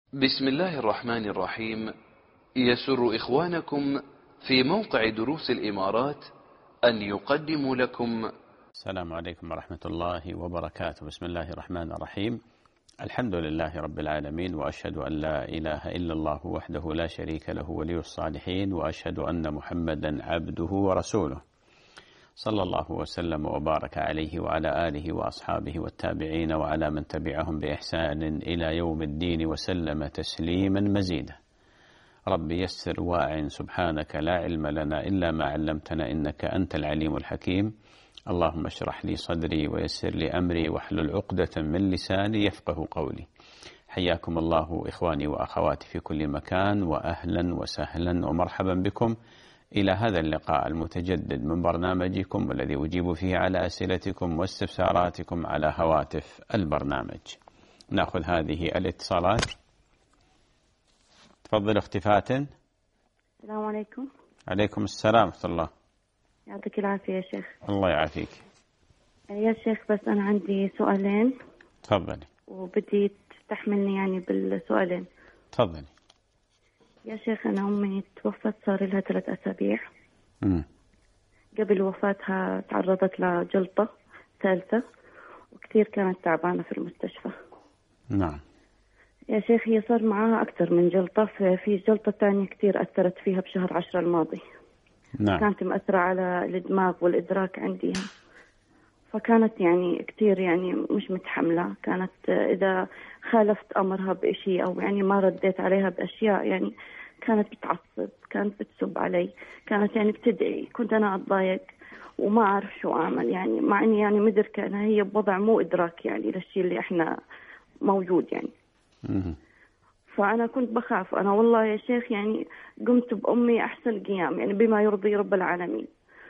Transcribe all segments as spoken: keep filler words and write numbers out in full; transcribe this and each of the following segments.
بسم الله الرحمن الرحيم. يسر إخوانكم في موقع دروس الإمارات أن يقدموا لكم. السلام عليكم ورحمة الله وبركاته. بسم الله الرحمن الرحيم. الحمد لله رب العالمين، وأشهد أن لا إله إلا الله وحده لا شريك له ولي الصالحين، وأشهد أن محمدا عبده ورسوله، صلى الله وسلم وبارك عليه وعلى آله وأصحابه والتابعين وعلى من تبعهم بإحسان إلى يوم الدين وسلم تسليما مزيدا. رب يسر واعن، سبحانك لا علم لنا إلا ما علمتنا إنك أنت العليم الحكيم. اللهم اشرح لي صدري ويسر لي أمري واحلل عقدة من لساني يفقه قولي. حياكم الله إخواني وأخواتي في كل مكان، وأهلا وسهلا ومرحبا بكم إلى هذا اللقاء المتجدد من برنامجكم، والذي أجيب فيه على أسئلتكم واستفساراتكم على هواتف البرنامج. نأخذ هذه الاتصالات. تفضل أختي فاتن. السلام عليكم. عليكم السلام ورحمة الله. يعطيك العافية يا شيخ. الله يعافيك يا شيخ، بس أنا عندي سؤالين. تفضلي. وبدي تستحملني يعني بالسؤالين. تفضلي. يا شيخ، أنا أمي توفت صار لها ثلاث أسابيع. مم. قبل وفاتها تعرضت لجلطة ثالثة، وكثير كانت تعبانة في المستشفى. نعم يا شيخ، هي صار معها أكثر من جلطة، في جلطة ثانية كثير أثرت فيها بشهر عشرة الماضي. نعم. كانت مأثرة على الدماغ والإدراك عندها، فكانت يعني كثير يعني مش متحملة. كانت إذا خالفت أمرها بإشي أو يعني ما رديت عليها بأشياء يعني كانت بتعصب، كانت بتسب علي، كانت يعني بتدعي. كنت أنا أتضايق وما أعرف شو أعمل، يعني مع إني يعني مدركة أنها هي بوضع مو إدراك يعني للشيء اللي إحنا موجود يعني. مم. فأنا كنت بخاف. أنا والله يا شيخ يعني قمت بأمي أحسن قيام يعني بما يرضي رب العالمين.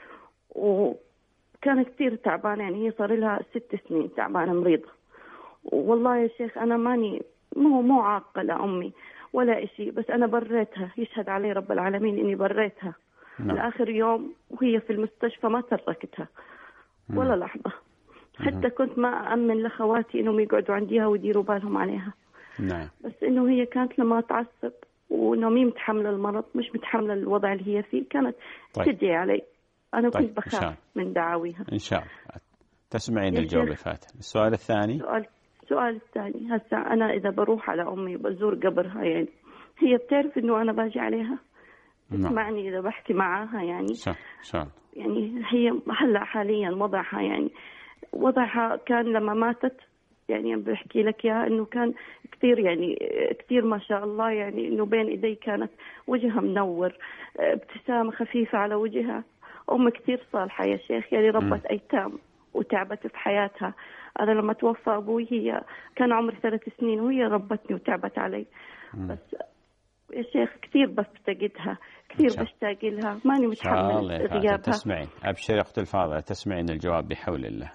وكانت كثير تعبانة، يعني هي صار لها ست سنين تعبانة مريضة. والله يا شيخ أنا ماني مو مو عاقة لأمي ولا إشي، بس أنا بريتها، يشهد علي رب العالمين إني بريتها. نعم. لآخر يوم وهي في المستشفى ما تركتها ولا مم. لحظة. حتى كنت ما أأمن لخواتي إنهم يقعدوا عنديها ويديروا بالهم عليها. نعم. بس إنه هي كانت لما تعصب وإنه مي متحملة المرض، مش متحملة الوضع اللي هي فيه، كانت طيب. تدعي علي. أنا طيب. كنت بخاف من دعاويها. إن شاء الله تسمعين يا الجواب شيخ، فاتن. السؤال الثاني. سؤال السؤال الثاني، هسا أنا إذا بروح على أمي بزور قبرها، يعني هي بتعرف إنه أنا باجي عليها؟ تسمعني إذا بحكي معاها يعني؟ إن شاء الله. يعني هي هلا حاليا وضعها يعني وضعها كان لما ماتت، يعني بحكي لك يا إنه كان كثير يعني كثير ما شاء الله، يعني إنه بين إيدي كانت وجهها منور، ابتسامة خفيفة على وجهها. أم كثير صالحة يا شيخ، يعني ربت أيتام وتعبت في حياتها. أنا لما توفى أبوي هي كان عمري ثلاث سنين وهي ربتني وتعبت علي. مم. بس يا شيخ كثير بفتقدها، كثير بشتاق لها، ماني متحمل غيابها. تسمعين. أبشر أخت الفاضلة، تسمعين الجواب بحول الله.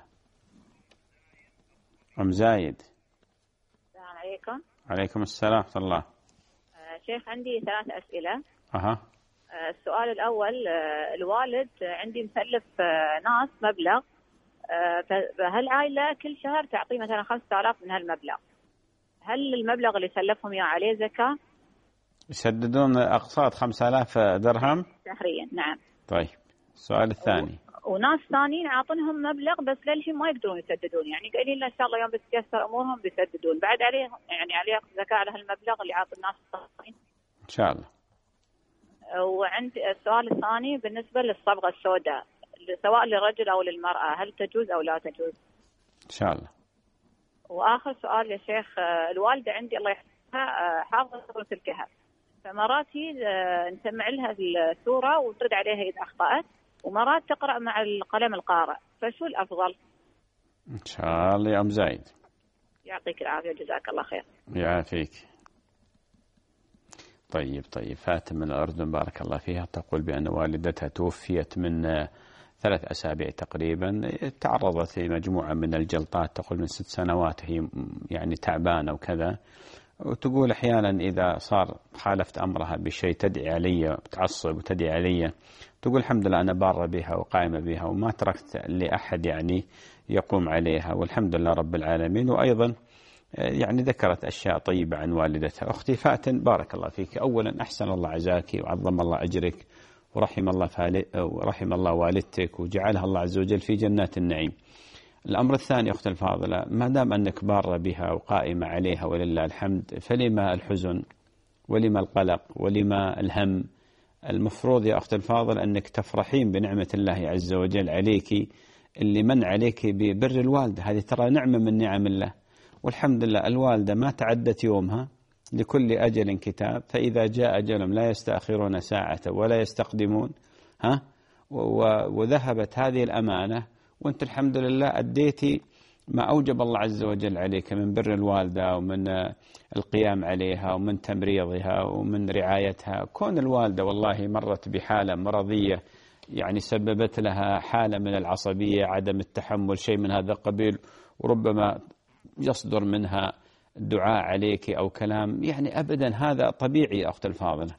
أم زايد. السلام عليكم. عليكم السلام ورحمة الله. آه شيخ، عندي ثلاث أسئلة. أها. آه السؤال الأول، آه الوالد عندي مسلف آه ناس مبلغ، آه فهالعائلة كل شهر تعطي مثلا خمسة آلاف من هالمبلغ. هل المبلغ اللي سلفهم إياه عليه زكاة؟ يسددون أقساط خمسة آلاف درهم شهريا. نعم. طيب. السؤال الثاني. و... وناس ثانيين عاطنهم مبلغ بس للحين ما يقدرون يسددون، يعني قايلين لنا إن شاء الله يوم بتتيسر أمورهم بيسددون. بعد عليه يعني عليه زكاة على هالمبلغ اللي عاطي الناس الثانيين؟ إن شاء الله. وعندي السؤال الثاني بالنسبة للصبغة السوداء، سواء للرجل أو للمرأة، هل تجوز أو لا تجوز؟ إن شاء الله. وآخر سؤال يا شيخ، الوالدة عندي الله يحفظها حافظة سورة الكهف، فمرات هي نسمع لها السورة وترد عليها إذا أخطأت، ومرات تقرأ مع القلم القارئ، فشو الأفضل؟ إن شاء الله يا أم زايد. يعطيك العافية وجزاك الله خير. يعافيك. طيب طيب. فاتن من الأردن بارك الله فيها تقول بأن والدتها توفيت من ثلاث أسابيع تقريبا، تعرضت لمجموعة من الجلطات، تقول من ست سنوات هي يعني تعبانة وكذا، وتقول أحيانا إذا صار خالفت أمرها بشيء تدعي علي، تعصب وتدعي علي. تقول الحمد لله أنا بارة بها وقائمة بها وما تركت لأحد يعني يقوم عليها، والحمد لله رب العالمين. وأيضا يعني ذكرت أشياء طيبة عن والدتها. أختي فاتن بارك الله فيك، أولا أحسن الله عزاك وعظم الله أجرك ورحم الله ورحم الله والدتك وجعلها الله عز وجل في جنات النعيم. الأمر الثاني أختي الفاضلة، ما دام أنك بارة بها وقائمة عليها ولله الحمد، فلما الحزن ولما القلق ولما الهم؟ المفروض يا أختي الفاضلة أنك تفرحين بنعمة الله عز وجل عليك اللي من عليك ببر الوالدة. هذه ترى نعمة من نعم الله، والحمد لله الوالدة ما تعدت يومها، لكل أجل كتاب، فإذا جاء أجلهم لا يستأخرون ساعة ولا يستقدمون. ها وذهبت هذه الأمانة وأنت الحمد لله أديتي ما أوجب الله عز وجل عليك من بر الوالدة ومن القيام عليها ومن تمريضها ومن رعايتها. كون الوالدة والله مرت بحالة مرضية يعني سببت لها حالة من العصبية، عدم التحمل، شيء من هذا القبيل، وربما يصدر منها دعاء عليك أو كلام، يعني أبدا هذا طبيعي يا أخت الفاضلة،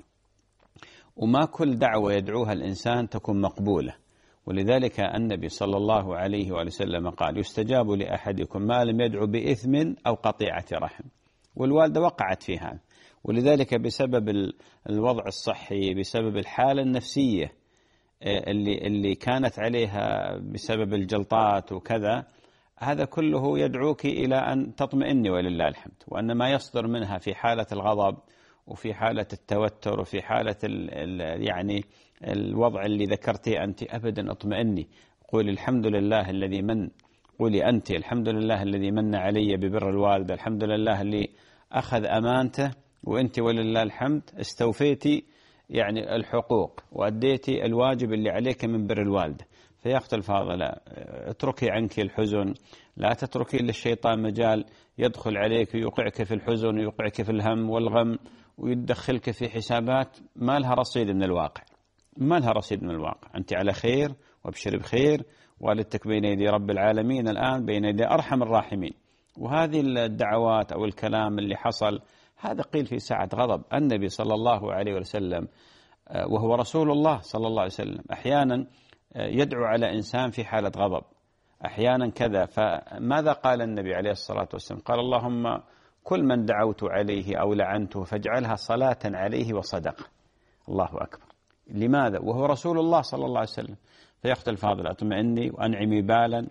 وما كل دعوة يدعوها الإنسان تكون مقبولة. ولذلك النبي صلى الله عليه وآله وسلم قال: يستجاب لأحدكم ما لم يدعو بإثم أو قطيعة رحم. والوالدة وقعت في هذا، ولذلك بسبب الوضع الصحي، بسبب الحالة النفسية اللي اللي كانت عليها بسبب الجلطات وكذا، هذا كله يدعوك إلى أن تطمئني ولله الحمد، وأن ما يصدر منها في حالة الغضب وفي حالة التوتر وفي حالة ال ال يعني الوضع اللي ذكرتيه أنت، أبدا اطمئني، قولي الحمد لله الذي من قولي أنت الحمد لله الذي من علي ببر الوالدة، الحمد لله اللي أخذ أمانته، وأنت ولله الحمد استوفيتي يعني الحقوق وأديتي الواجب اللي عليك من بر الوالدة. فيا أخت الفاضلة اتركي عنك الحزن، لا تتركي للشيطان مجال يدخل عليك ويوقعك في الحزن ويوقعك في الهم والغم ويدخلك في حسابات ما لها رصيد من الواقع، ما لها رصيد من الواقع. أنت على خير وابشر بخير، والدتك بين يدي رب العالمين الآن، بين يدي أرحم الراحمين. وهذه الدعوات أو الكلام اللي حصل هذا قيل في ساعة غضب. النبي صلى الله عليه وسلم وهو رسول الله صلى الله عليه وسلم أحيانا يدعو على إنسان في حالة غضب، أحيانا كذا. فماذا قال النبي عليه الصلاة والسلام؟ قال: اللهم كل من دعوت عليه أو لعنته فاجعلها صلاة عليه وصدقة. الله أكبر. لماذا؟ وهو رسول الله صلى الله عليه وسلم. فيا أختي الفاضلة اطمئني وأنعمي بالا،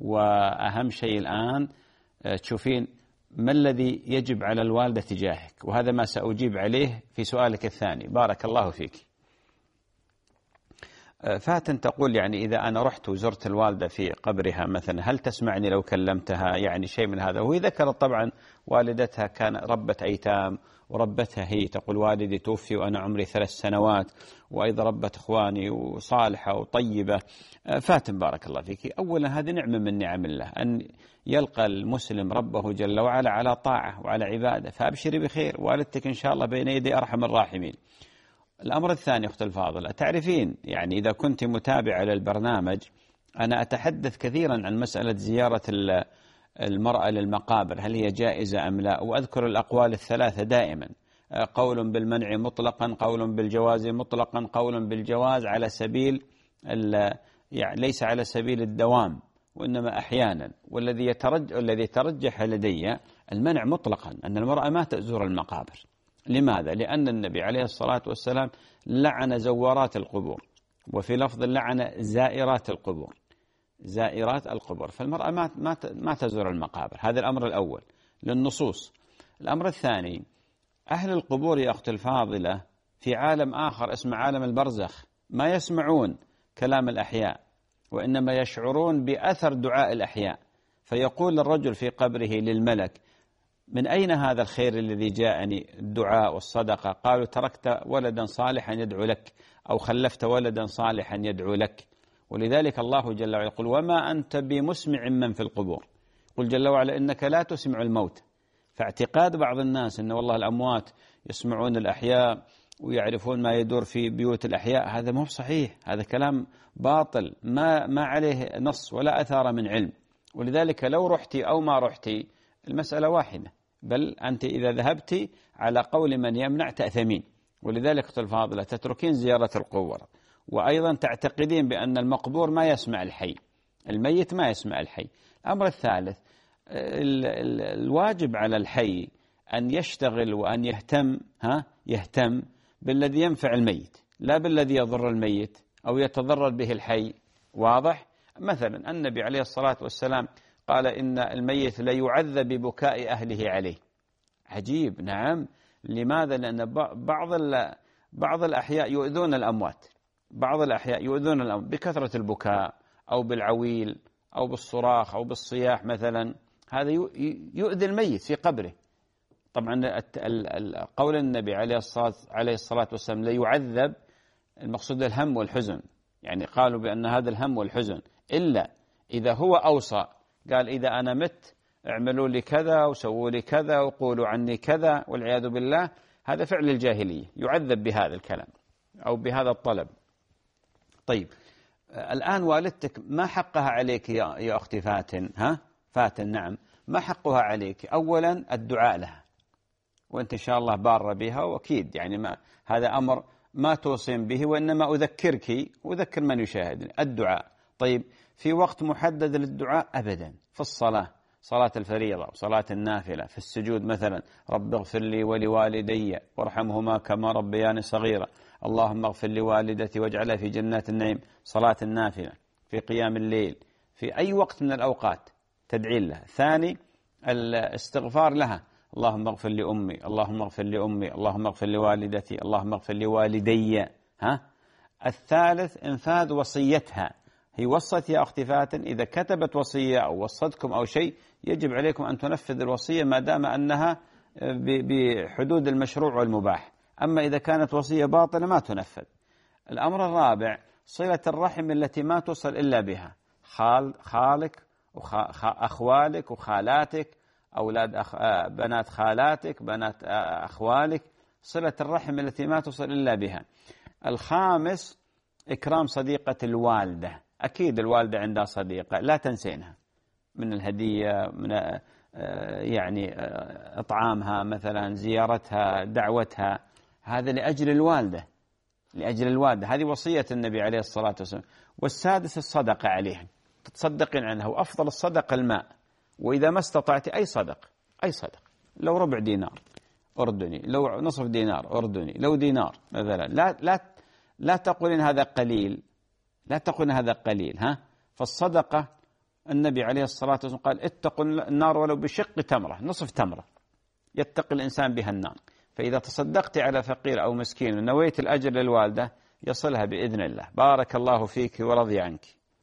وأهم شيء الآن تشوفين ما الذي يجب على الوالدة تجاهك، وهذا ما سأجيب عليه في سؤالك الثاني. بارك الله فيك. فاتن تقول يعني إذا أنا رحت وزرت الوالدة في قبرها مثلا، هل تسمعني لو كلمتها؟ يعني شيء من هذا. وهي ذكرت طبعا والدتها كان ربت أيتام وربتها هي، تقول والدي توفي وأنا عمري ثلاث سنوات، وأيضا ربت إخواني وصالحة وطيبة. فاتن بارك الله فيك، أولا هذه نعمة من نعم الله أن يلقى المسلم ربه جل وعلا على طاعة وعلى عبادة، فأبشري بخير، والدتك إن شاء الله بين يدي أرحم الراحمين. الأمر الثاني أخت الفاضلة، تعرفين يعني إذا كنت متابعة للبرنامج أنا أتحدث كثيرا عن مسألة زيارة المرأة للمقابر، هل هي جائزة أم لا، وأذكر الأقوال الثلاثة دائما: قول بالمنع مطلقا، قول بالجواز مطلقا، قول بالجواز على سبيل يعني ليس على سبيل الدوام وإنما أحيانا. والذي يترجح الذي يترجح لدي المنع مطلقا، أن المرأة ما تزور المقابر. لماذا؟ لأن النبي عليه الصلاة والسلام لعن زوارات القبور، وفي لفظ لعن زائرات القبور، زائرات القبور. فالمرأة ما ما ما تزور المقابر، هذا الأمر الأول للنصوص. الأمر الثاني، أهل القبور يا أختي الفاضلة في عالم آخر اسمه عالم البرزخ، ما يسمعون كلام الأحياء وإنما يشعرون بأثر دعاء الأحياء. فيقول الرجل في قبره للملك: من أين هذا الخير الذي جاءني؟ الدعاء والصدقة. قالوا: تركت ولدا صالحا يدعو لك، أو خلفت ولدا صالحا يدعو لك. ولذلك الله جل وعلا يقول: وما أنت بمسمع من في القبور. قل جل وعلا: إنك لا تسمع الموت. فاعتقاد بعض الناس أن والله الأموات يسمعون الأحياء ويعرفون ما يدور في بيوت الأحياء، هذا مو صحيح، هذا كلام باطل ما ما عليه نص ولا أثار من علم. ولذلك لو رحتي أو ما رحتي المسألة واحدة، بل أنت إذا ذهبت على قول من يمنع تأثمين. ولذلك أختي الفاضلة تتركين زيارة القبور، وأيضا تعتقدين بأن المقبور ما يسمع الحي، الميت ما يسمع الحي. الأمر الثالث، ال ال الواجب على الحي أن يشتغل وأن يهتم ها يهتم بالذي ينفع الميت، لا بالذي يضر الميت أو يتضرر به الحي. واضح؟ مثلا النبي عليه الصلاة والسلام قال إن الميت لا يعذب ببكاء أهله عليه. عجيب. نعم. لماذا؟ لأن بعض بعض الأحياء يؤذون الأموات، بعض الأحياء يؤذون الأموات بكثرة البكاء أو بالعويل أو بالصراخ أو بالصياح مثلا، هذا يؤذي الميت في قبره. طبعا قول النبي عليه الصلاة عليه الصلاة والسلام لا يعذب، المقصود الهم والحزن، يعني قالوا بأن هذا الهم والحزن إلا إذا هو أوصى، قال إذا أنا مت اعملوا لي كذا وسووا لي كذا وقولوا عني كذا والعياذ بالله، هذا فعل الجاهلية، يعذب بهذا الكلام أو بهذا الطلب. طيب الآن والدتك ما حقها عليك يا يا أختي فاتن؟ ها فاتن، نعم، ما حقها عليك؟ أولا الدعاء لها، وأنت إن شاء الله بارة بها، وأكيد يعني ما هذا أمر ما توصين به، وإنما أذكرك وأذكر من يشاهدني الدعاء. طيب في وقت محدد للدعاء؟ أبدا. في الصلاة، صلاة الفريضة وصلاة النافلة، في السجود مثلا رب اغفر لي ولوالدي وارحمهما كما ربياني صغيرا، اللهم اغفر لوالدتي واجعلها في جنات النعيم، صلاة النافلة، في قيام الليل، في أي وقت من الأوقات تدعي لها. ثاني الاستغفار لها، اللهم اغفر لأمي، اللهم اغفر لأمي، اللهم اغفر لوالدتي، اللهم اغفر لوالدي. ها. الثالث انفاذ وصيتها، هي وصت يا أختي فاتن، إذا كتبت وصية أو وصتكم أو شيء يجب عليكم أن تنفذ الوصية ما دام أنها بحدود المشروع والمباح. أما إذا كانت وصية باطلة ما تنفذ. الأمر الرابع صلة الرحم التي ما تصل إلا بها، خال خالك وأخوالك وخالاتك، أولاد أخ... بنات خالاتك، بنات أخوالك، صلة الرحم التي ما تصل إلا بها. الخامس إكرام صديقة الوالدة، أكيد الوالدة عندها صديقة لا تنسينها، من الهدية، من يعني إطعامها مثلا، زيارتها، دعوتها، هذا لأجل الوالدة، لأجل الوالدة، هذه وصية النبي عليه الصلاة والسلام. والسادس الصدقة عليها، تتصدقين عنها، وأفضل الصدقة الماء، وإذا ما استطعت أي صدق، أي صدق، لو ربع دينار أردني، لو نصف دينار أردني، لو دينار مثلا، لا لا لا تقولين هذا قليل، لا تقولين هذا قليل. ها. فالصدقة النبي عليه الصلاة والسلام قال اتقوا النار ولو بشق تمرة، نصف تمرة يتقي الإنسان بها النار. فإذا تصدقت على فقير أو مسكين ونويت الأجر للوالدة يصلها بإذن الله. بارك الله فيك ورضي عنك.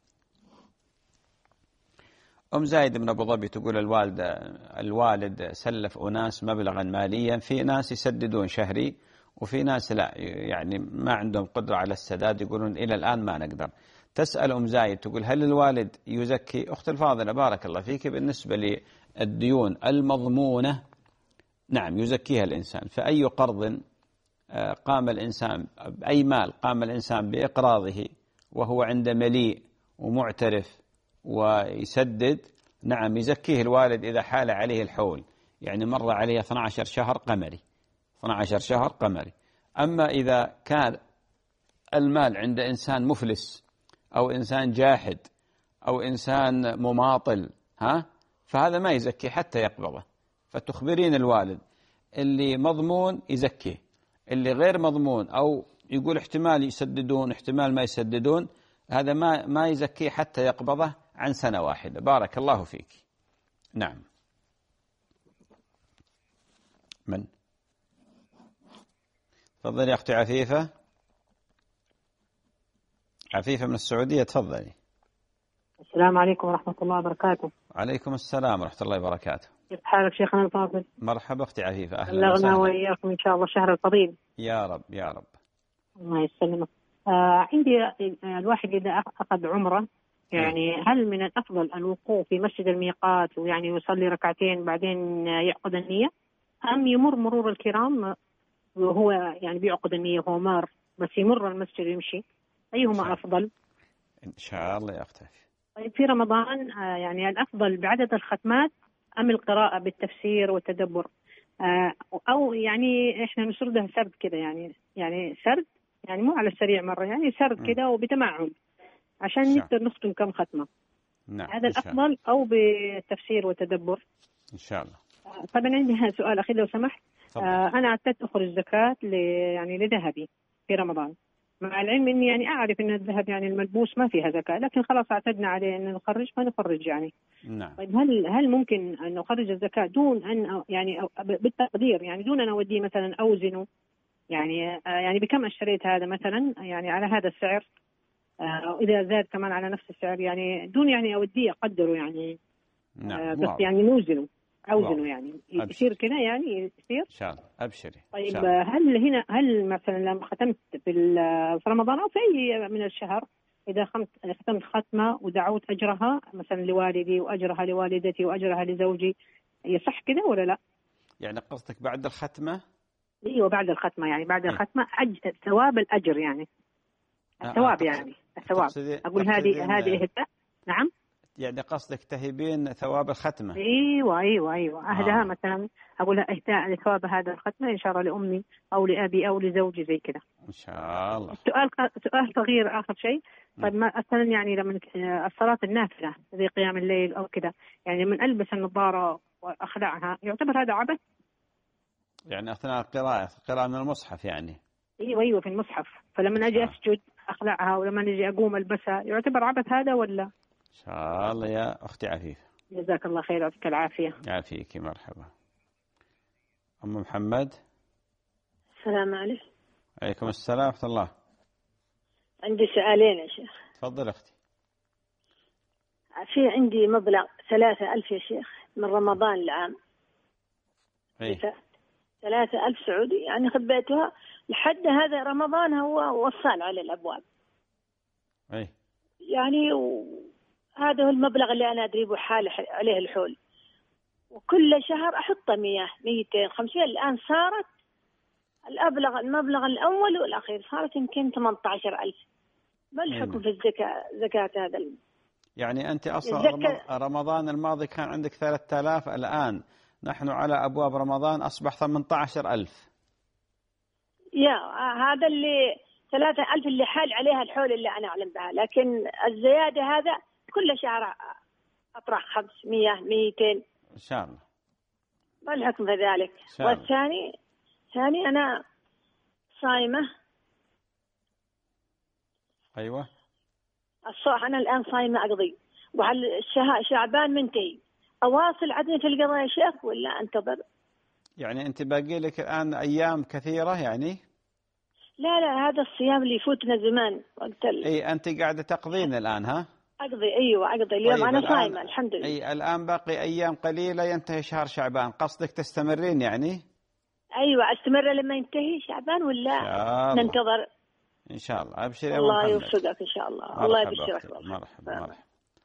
أم زايد من أبو ظبي تقول الوالدة الوالد سلف أناس مبلغا ماليا، في ناس يسددون شهري وفي ناس لا، يعني ما عندهم قدرة على السداد، يقولون إلى الآن ما نقدر. تسأل أم زايد تقول هل الوالد يزكي؟ أخت الفاضلة بارك الله فيك، بالنسبة للديون المضمونة نعم يزكيها الإنسان. فأي قرض قام الإنسان، أي مال قام الإنسان بإقراضه وهو عند مليء ومعترف ويسدد، نعم يزكيه الوالد إذا حال عليه الحول، يعني مر عليه اثني عشر شهر قمري، اثني عشر شهر قمري. أما إذا كان المال عند إنسان مفلس أو إنسان جاحد أو إنسان مماطل، ها، فهذا ما يزكي حتى يقبضه. فتخبرين الوالد اللي مضمون يزكيه، اللي غير مضمون أو يقول احتمال يسددون احتمال ما يسددون، هذا ما ما يزكيه حتى يقبضه عن سنة واحدة. بارك الله فيك. نعم. من؟ تفضلي يا أختي عفيفة. عفيفة من السعودية، تفضلي. السلام عليكم ورحمة الله وبركاته. عليكم السلام ورحمة الله وبركاته. كيف حالك شيخنا الفاضل؟ مرحبا أختي عفيفة، أهلا بلغنا وسهلا. وإياكم إن شاء الله شهر الفضيل. يا رب يا رب. الله يسلمك. آه عندي الواحد إذا أخذ عمرة، يعني هل من الأفضل الوقوف في مسجد الميقات ويعني يصلي ركعتين بعدين يعقد النية، أم يمر مرور الكرام وهو يعني بيعقد النية وهو مار بس يمر المسجد ويمشي، أيهما أفضل؟ إن شاء الله يا أختي. طيب في رمضان آه يعني الأفضل بعدد الختمات أم القراءة بالتفسير والتدبر؟ آه أو يعني إحنا نسردها سرد كده، يعني يعني سرد يعني مو على السريع مرة، يعني سرد كده وبتمعن عشان نقدر نختم كم ختمة. نعم. هذا الأفضل أو بالتفسير والتدبر؟ إن شاء الله. طبعا عندي سؤال أخير لو سمحت. آه أنا اعتدت أخرج زكاة يعني لذهبي في رمضان، مع العلم إني يعني أعرف إن الذهب يعني الملبوس ما فيها زكاة، لكن خلاص اعتدنا عليه إن نخرج فنخرج يعني. نعم. طيب هل هل ممكن أن نخرج الزكاة دون أن يعني بالتقدير، يعني دون أن أوديه مثلا أوزنه، يعني آه يعني بكم اشتريت هذا مثلا يعني على هذا السعر، آه إذا زاد كمان على نفس السعر، يعني دون يعني أوديه أقدره يعني. نعم. آه بس يعني نوزنه أوزنه واضح. يعني يصير كذا يعني يصير. إن شاء الله. أبشري. طيب شاء هل هنا هل مثلا لما ختمت في رمضان أو في أي من الشهر، إذا ختمت ختمة ودعوت أجرها مثلا لوالدي وأجرها لوالدتي وأجرها لزوجي، يصح كذا ولا لا؟ يعني قصدك بعد الختمة؟ ايوه بعد الختمة، يعني بعد إيه؟ الختمة أج... ثواب الأجر يعني الثواب آه يعني الثواب. تقصدي أقول هذه هذه إهداء. نعم. يعني قصدك تهبين ثواب الختمة؟ ايوه ايوه ايوه اهداها. آه. مثلا اقول اهداء لثواب هذا الختمه ان شاء الله لامي او لابي او لزوجي زي كذا ان شاء الله. سؤال سؤال صغير اخر شيء. طيب مثلا يعني لما الصلاه النافله زي قيام الليل او كذا، يعني من البس النظاره واخلعها يعتبر هذا عبث؟ يعني اثناء القراءه قراءه من المصحف يعني؟ ايوه ايوه في المصحف، فلما اجي اسجد اخلعها ولما اجي اقوم البسها يعتبر عبث هذا ولا؟ ان شاء الله يا اختي عفيفه. جزاك الله خير ويعطيك العافيه. يعافيك. مرحبا. ام محمد. السلام عليكم. عليكم السلام ورحمه الله. عندي سؤالين يا شيخ. تفضل اختي. في عندي مبلغ ثلاثة ألف يا شيخ من رمضان العام. اي ثلاثة ألف سعودي، يعني خبيتها لحد هذا رمضان، هو وصل على الأبواب. اي يعني هذا هو المبلغ اللي أنا أدري بحال عليه الحول، وكل شهر أحطه مية ميتين خمسين. الآن صارت الأبلغ المبلغ الأول والأخير صارت يمكن ثمانية عشر ألف. ما الحكم في الزكاة زكاة هذا الم... يعني أنت أصلا الزكاة... رمضان الماضي كان عندك ثلاثة آلاف، الآن نحن على أبواب رمضان أصبح ثمانية عشر ألف. يا هذا اللي ثلاثة ألف اللي حال عليها الحول اللي أنا أعلم بها، لكن الزيادة هذا كل شهر أطرح خمسمية ميتين إن شاء الله. ما الحكم في ذلك؟ والثاني ثاني أنا صايمة. أيوة. الصبح أنا الآن صايمة أقضي، وهل شعبان منتهي، أواصل عدني في القضاء يا شيخ ولا أنتظر؟ يعني أنت باقي لك الآن أيام كثيرة يعني؟ لا لا هذا الصيام اللي يفوتنا زمان وقت ال... أي أنت قاعدة تقضين الآن ها؟ أقضي أيوة أقضي اليوم. طيب أنا صايمة الحمد لله. أي الآن باقي أيام قليلة ينتهي شهر شعبان، قصدك تستمرين يعني؟ أيوة أستمر لما ينتهي شعبان ولا ننتظر؟ إن شاء الله. أبشر يا الله يوفقك إن شاء الله. الله يبشرك. مرحبا مرحبا.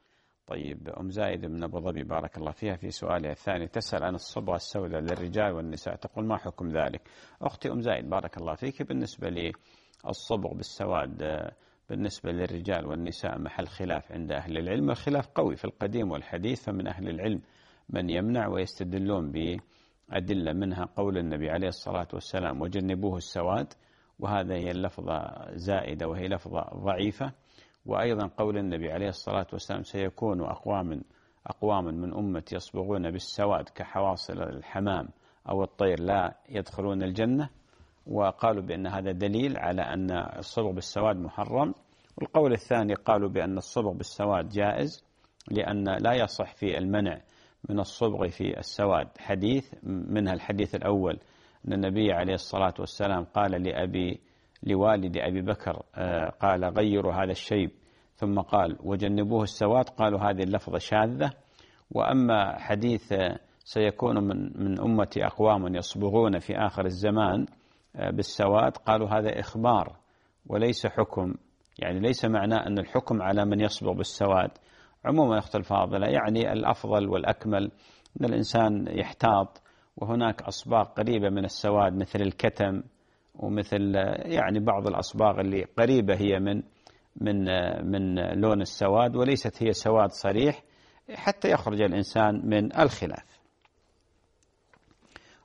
طيب أم زايد من أبو ظبي بارك الله فيها في سؤالها الثاني تسأل عن الصبغة السوداء للرجال والنساء، تقول ما حكم ذلك؟ أختي أم زايد بارك الله فيك، بالنسبة للصبغ بالسواد بالنسبة للرجال والنساء محل خلاف عند أهل العلم، الخلاف قوي في القديم والحديث، فمن أهل العلم من يمنع ويستدلون بأدلة منها قول النبي عليه الصلاة والسلام وجنبوه السواد، وهذا هي اللفظة زائدة وهي لفظة ضعيفة، وأيضا قول النبي عليه الصلاة والسلام سيكون أقوام أقوام من أمتي يصبغون بالسواد كحواصل الحمام أو الطير لا يدخلون الجنة، وقالوا بأن هذا دليل على أن الصبغ بالسواد محرم. والقول الثاني قالوا بأن الصبغ بالسواد جائز، لأن لا يصح في المنع من الصبغ في السواد حديث، منها الحديث الأول أن النبي عليه الصلاة والسلام قال لأبي لوالد أبي بكر قال غيروا هذا الشيب، ثم قال وجنبوه السواد، قالوا هذه اللفظة شاذة. وأما حديث سيكون من من أمتي أقوام يصبغون في آخر الزمان بالسواد، قالوا هذا إخبار وليس حكم، يعني ليس معناه أن الحكم على من يصبغ بالسواد. عموما أخت الفاضلة يعني الأفضل والأكمل أن الإنسان يحتاط، وهناك أصباغ قريبة من السواد مثل الكتم ومثل يعني بعض الأصباغ اللي قريبة هي من من من لون السواد وليست هي سواد صريح، حتى يخرج الإنسان من الخلاف.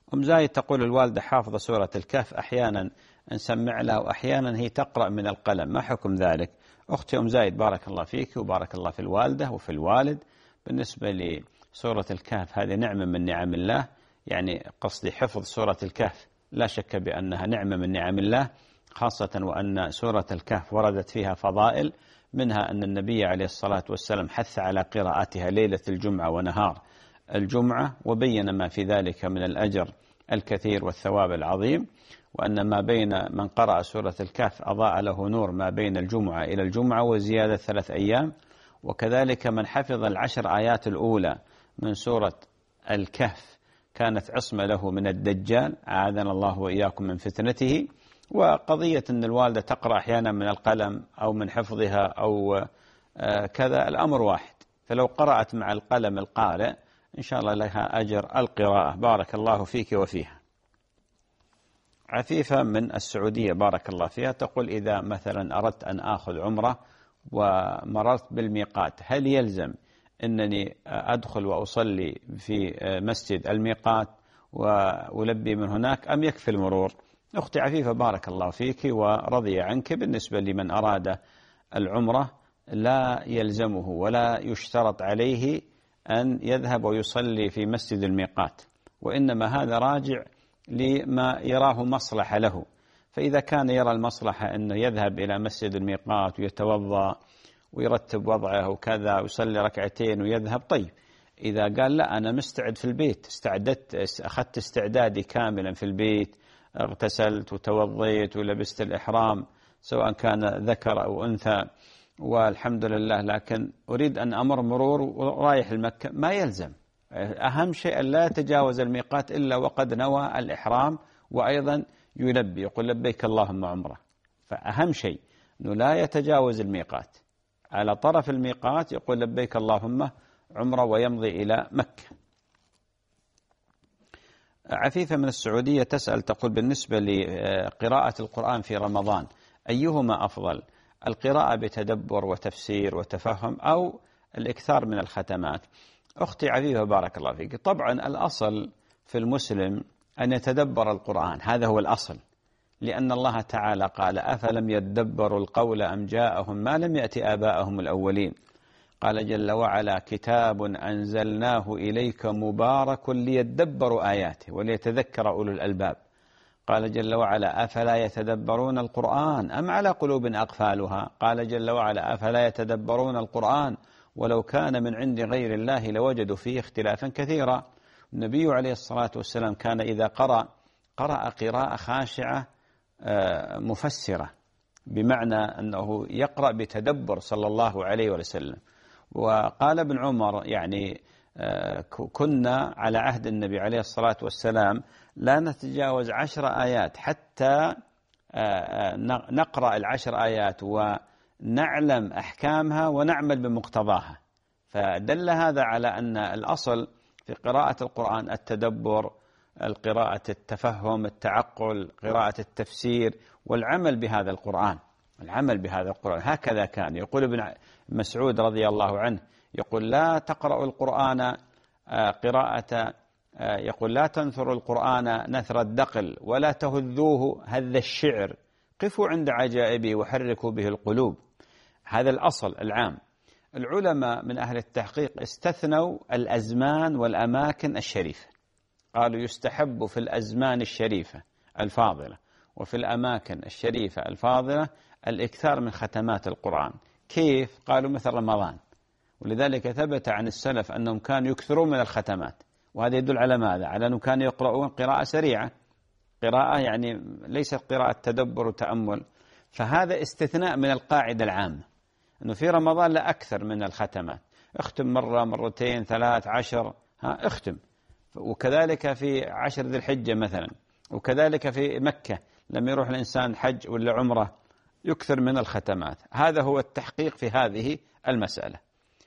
أم زايد تقول الوالدة حافظة سورة الكهف، أحيانا نسمع لها وأحيانا هي تقرأ من القلم، ما حكم ذلك؟ أختي أم زايد بارك الله فيك وبارك الله في الوالدة وفي الوالد. بالنسبة لسورة الكهف هذه نعمة من نعم الله، يعني قصدي حفظ سورة الكهف لا شك بأنها نعمة من نعم الله، خاصة وأن سورة الكهف وردت فيها فضائل، منها أن النبي عليه الصلاة والسلام حث على قراءتها ليلة الجمعة ونهار الجمعة، وبين ما في ذلك من الأجر الكثير والثواب العظيم، وأن ما بين من قرأ سورة الكهف أضاء له نور ما بين الجمعة إلى الجمعة وزيادة ثلاث أيام. وكذلك من حفظ العشر آيات الأولى من سورة الكهف كانت عصمة له من الدجال، أعاذنا الله وإياكم من فتنته. وقضية أن الوالدة تقرأ أحيانا من القلم أو من حفظها أو كذا الأمر واحد، فلو قرأت مع القلم القارئ إن شاء الله لها أجر القراءة. بارك الله فيك وفيها. عفيفة من السعودية بارك الله فيها تقول إذا مثلا أردت أن آخذ عمرة ومررت بالميقات، هل يلزم أنني أدخل وأصلي في مسجد الميقات وألبي من هناك أم يكفي المرور؟ أختي عفيفة بارك الله فيك ورضي عنك، بالنسبة لمن أراد العمرة لا يلزمه ولا يشترط عليه أن يذهب ويصلي في مسجد الميقات، وإنما هذا راجع لما يراه مصلحة له. فإذا كان يرى المصلحة أنه يذهب إلى مسجد الميقات ويتوضأ ويرتب وضعه وكذا ويصلي ركعتين ويذهب، طيب. إذا قال لا أنا مستعد في البيت، استعدت أخذت استعدادي كاملا في البيت، اغتسلت وتوضيت ولبست الإحرام سواء كان ذكر أو أنثى والحمد لله، لكن أريد أن أمر مرور ورايح المكة، ما يلزم. أهم شيء أن لا يتجاوز الميقات إلا وقد نوى الإحرام وأيضا يلبي يقول لبيك اللهم عمرة. فأهم شيء أنه لا يتجاوز الميقات، على طرف الميقات يقول لبيك اللهم عمرة ويمضي إلى مكة. عفيفة من السعودية تسأل تقول بالنسبة لقراءة القرآن في رمضان أيهما أفضل، القراءة بتدبر وتفسير وتفهم أو الإكثار من الختمات؟ أختي عفيفة بارك الله فيك، طبعا الأصل في المسلم أن يتدبر القرآن، هذا هو الأصل، لأن الله تعالى قال أفلم يدبروا القول أم جاءهم ما لم يأت آباءهم الأولين. قال جل وعلا كتاب أنزلناه إليك مبارك ليدبروا آياته وليتذكر أولو الألباب. قال جل وعلا أفلا يتدبرون القرآن أم على قلوب أقفالها. قال جل وعلا أفلا يتدبرون القرآن ولو كان من عند غير الله لوجدوا فيه اختلافا كثيرا. النبي عليه الصلاة والسلام كان إذا قرأ قرأ قراءة خاشعة مفسرة، بمعنى أنه يقرأ بتدبر صلى الله عليه وسلم. وقال ابن عمر يعني كنا على عهد النبي عليه الصلاة والسلام لا نتجاوز عشر آيات حتى نقرأ العشر آيات ونعلم أحكامها ونعمل بمقتضاها. فدل هذا على أن الأصل في قراءة القرآن التدبر، القراءة التفهم، التعقل، قراءة التفسير والعمل بهذا القرآن، العمل بهذا القرآن. هكذا كان يقول ابن مسعود رضي الله عنه، يقول لا تقرأوا القرآن قراءة، يقول لا تنثروا القرآن نثر الدقل ولا تهذوه هذ الشعر، قفوا عند عجائبه وحركوا به القلوب. هذا الأصل العام. العلماء من أهل التحقيق استثنوا الأزمان والأماكن الشريفة، قالوا يستحب في الأزمان الشريفة الفاضلة وفي الأماكن الشريفة الفاضلة الإكثار من ختمات القرآن. كيف؟ قالوا مثل رمضان، ولذلك ثبت عن السلف أنهم كانوا يكثرون من الختمات، وهذا يدل على ماذا؟ على أنهم كانوا يقرؤون قراءة سريعة، قراءة يعني ليست قراءة تدبر وتأمل. فهذا استثناء من القاعدة العامة أنه في رمضان لا أكثر من الختمات، اختم مرة مرتين ثلاث عشر، ها اختم. وكذلك في عشر ذي الحجة مثلا، وكذلك في مكة لما يروح الإنسان حج ولا عمره يكثر من الختمات. هذا هو التحقيق في هذه المسألة.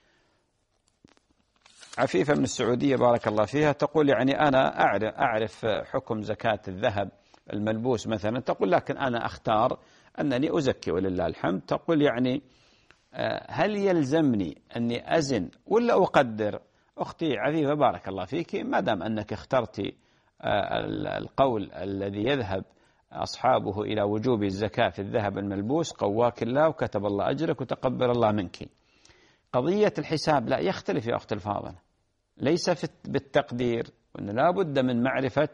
عفيفة من السعودية بارك الله فيها تقول يعني أنا أعرف, أعرف حكم زكاة الذهب الملبوس مثلا، تقول لكن أنا أختار أنني أزكي ولله الحمد. تقول يعني هل يلزمني أني أزن ولا أقدر؟ أختي عفيفة بارك الله فيك، ما دام أنك اخترتي القول الذي يذهب أصحابه إلى وجوب الزكاة في الذهب الملبوس قواك الله وكتب الله أجرك وتقبل الله منك. قضية الحساب لا يختلف يا أخت الفاضلة، ليس في بالتقدير، وأن لا بد من معرفة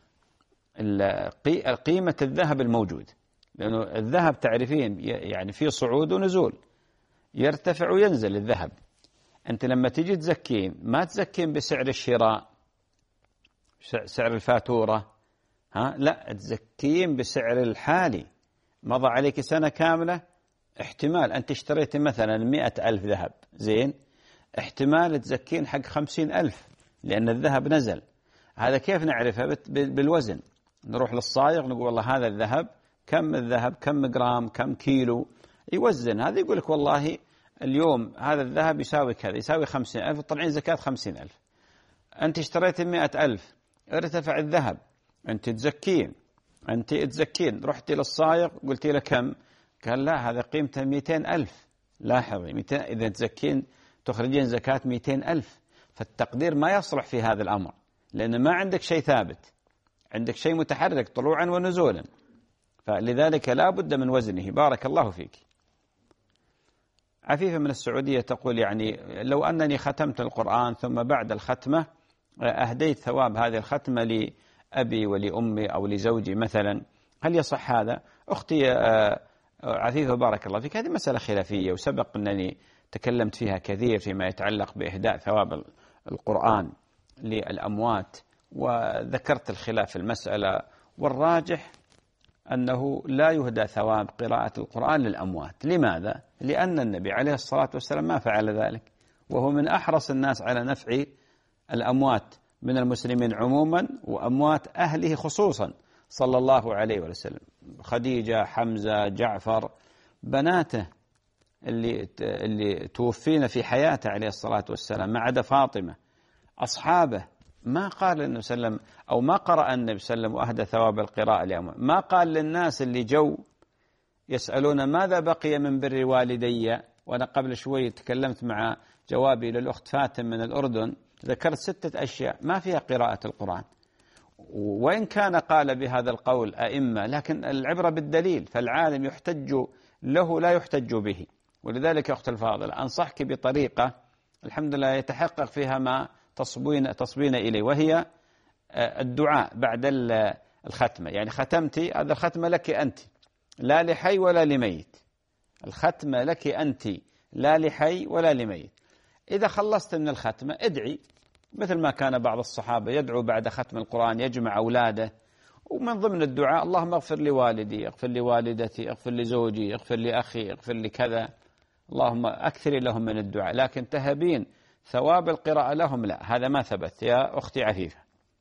قيمة الذهب الموجود، لأنه الذهب تعرفين يعني فيه صعود ونزول، يرتفع وينزل الذهب. أنت لما تجي تزكين ما تزكين بسعر الشراء سعر الفاتورة، ها لا، تزكين بسعر الحالي. مضى عليك سنة كاملة، احتمال أنت اشتريت مثلا مئة ألف ذهب زين، احتمال تزكين حق خمسين ألف لأن الذهب نزل. هذا كيف نعرفه؟ بالوزن. نروح للصايغ نقول والله هذا الذهب كم الذهب كم جرام كم كيلو، يوزن. هذا يقول لك والله اليوم هذا الذهب يساوي كذا، يساوي خمسين ألف، طلعين زكاة خمسين ألف. أنت اشتريت مئة ألف، ارتفع الذهب، أنت تزكين أنت تزكين رحت للصايغ قلت له كم؟ قال لا هذا قيمته مئتين ألف. لاحظي مئتين، إذا تزكين تخرجين زكاة مئتين ألف. فالتقدير ما يصلح في هذا الأمر، لأن ما عندك شيء ثابت، عندك شيء متحرك طلوعا ونزولا، فلذلك لا بد من وزنه. بارك الله فيك. عفيفة من السعودية تقول يعني لو أنني ختمت القرآن ثم بعد الختمة أهديت ثواب هذه الختمة لأبي ولأمي أو لزوجي مثلا، هل يصح هذا؟ أختي عفيفة بارك الله فيك، هذه مسألة خلافية وسبق أنني تكلمت فيها كثير فيما يتعلق بإهداء ثواب القرآن للأموات، وذكرت الخلاف في المسألة، والراجح أنه لا يهدى ثواب قراءة القرآن للأموات. لماذا؟ لأن النبي عليه الصلاة والسلام ما فعل ذلك، وهو من أحرص الناس على نفع الأموات من المسلمين عموما وأموات أهله خصوصا صلى الله عليه وسلم. خديجة، حمزة، جعفر، بناته اللي اللي توفينا في حياته عليه الصلاة والسلام، ما عدا فاطمة، أصحابه. ما قال النبي صلى الله عليه وسلم أو ما قرأ النبي صلى الله عليه وسلم وأهدى ثواب القراءة لأموات، ما قال للناس اللي جو يسألون ماذا بقي من بر والدي. وأنا قبل شوي تكلمت مع جوابي للأخت فاتن من الأردن، ذكرت ستة أشياء ما فيها قراءة القرآن، وإن كان قال بهذا القول أئمة، لكن العبرة بالدليل، فالعالم يحتج له لا يحتج به. ولذلك أخت الفاضل أنصحك بطريقة الحمد لله يتحقق فيها ما تصبين, تصبين إليه، وهي الدعاء بعد الختمة. يعني ختمتي، هذا الختمة لك أنت لا لحي ولا لميت، الختمة لك أنت لا لحي ولا لميت. إذا خلصت من الختمة ادعي مثل ما كان بعض الصحابة يدعو بعد ختم القرآن، يجمع أولاده، ومن ضمن الدعاء اللهم اغفر لوالدي، اغفر لوالدتي، اغفر لزوجي، اغفر لأخي، اغفر لكذا، اللهم أكثر لهم من الدعاء. لكن تهبين ثواب القراءة لهم لا، هذا ما ثبت. يا أختي عفيفة،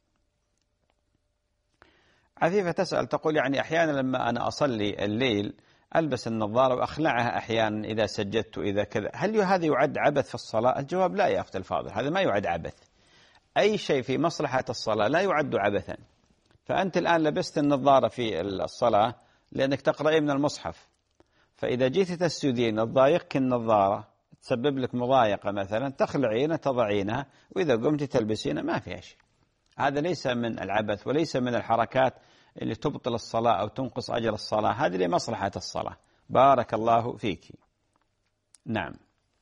عفيفة تسأل تقول يعني أحيانا لما أنا أصلي الليل ألبس النظارة وأخلعها أحيانا إذا سجدت إذا كذا، هل هذا يعد عبث في الصلاة؟ الجواب لا يا أخت الفاضل، هذا ما يعد عبث. أي شيء في مصلحة الصلاة لا يعد عبثا. فأنت الآن لبست النظارة في الصلاة لأنك تقرأين من المصحف، فإذا جيت تسجدين تضايقك النظارة، تسبب لك مضايقة مثلا، تخلعينها تضعينها، وإذا قمت تلبسينها ما فيها شيء. هذا ليس من العبث وليس من الحركات اللي تبطل الصلاة أو تنقص أجر الصلاة، هذه لمصلحة الصلاة. بارك الله فيك. نعم.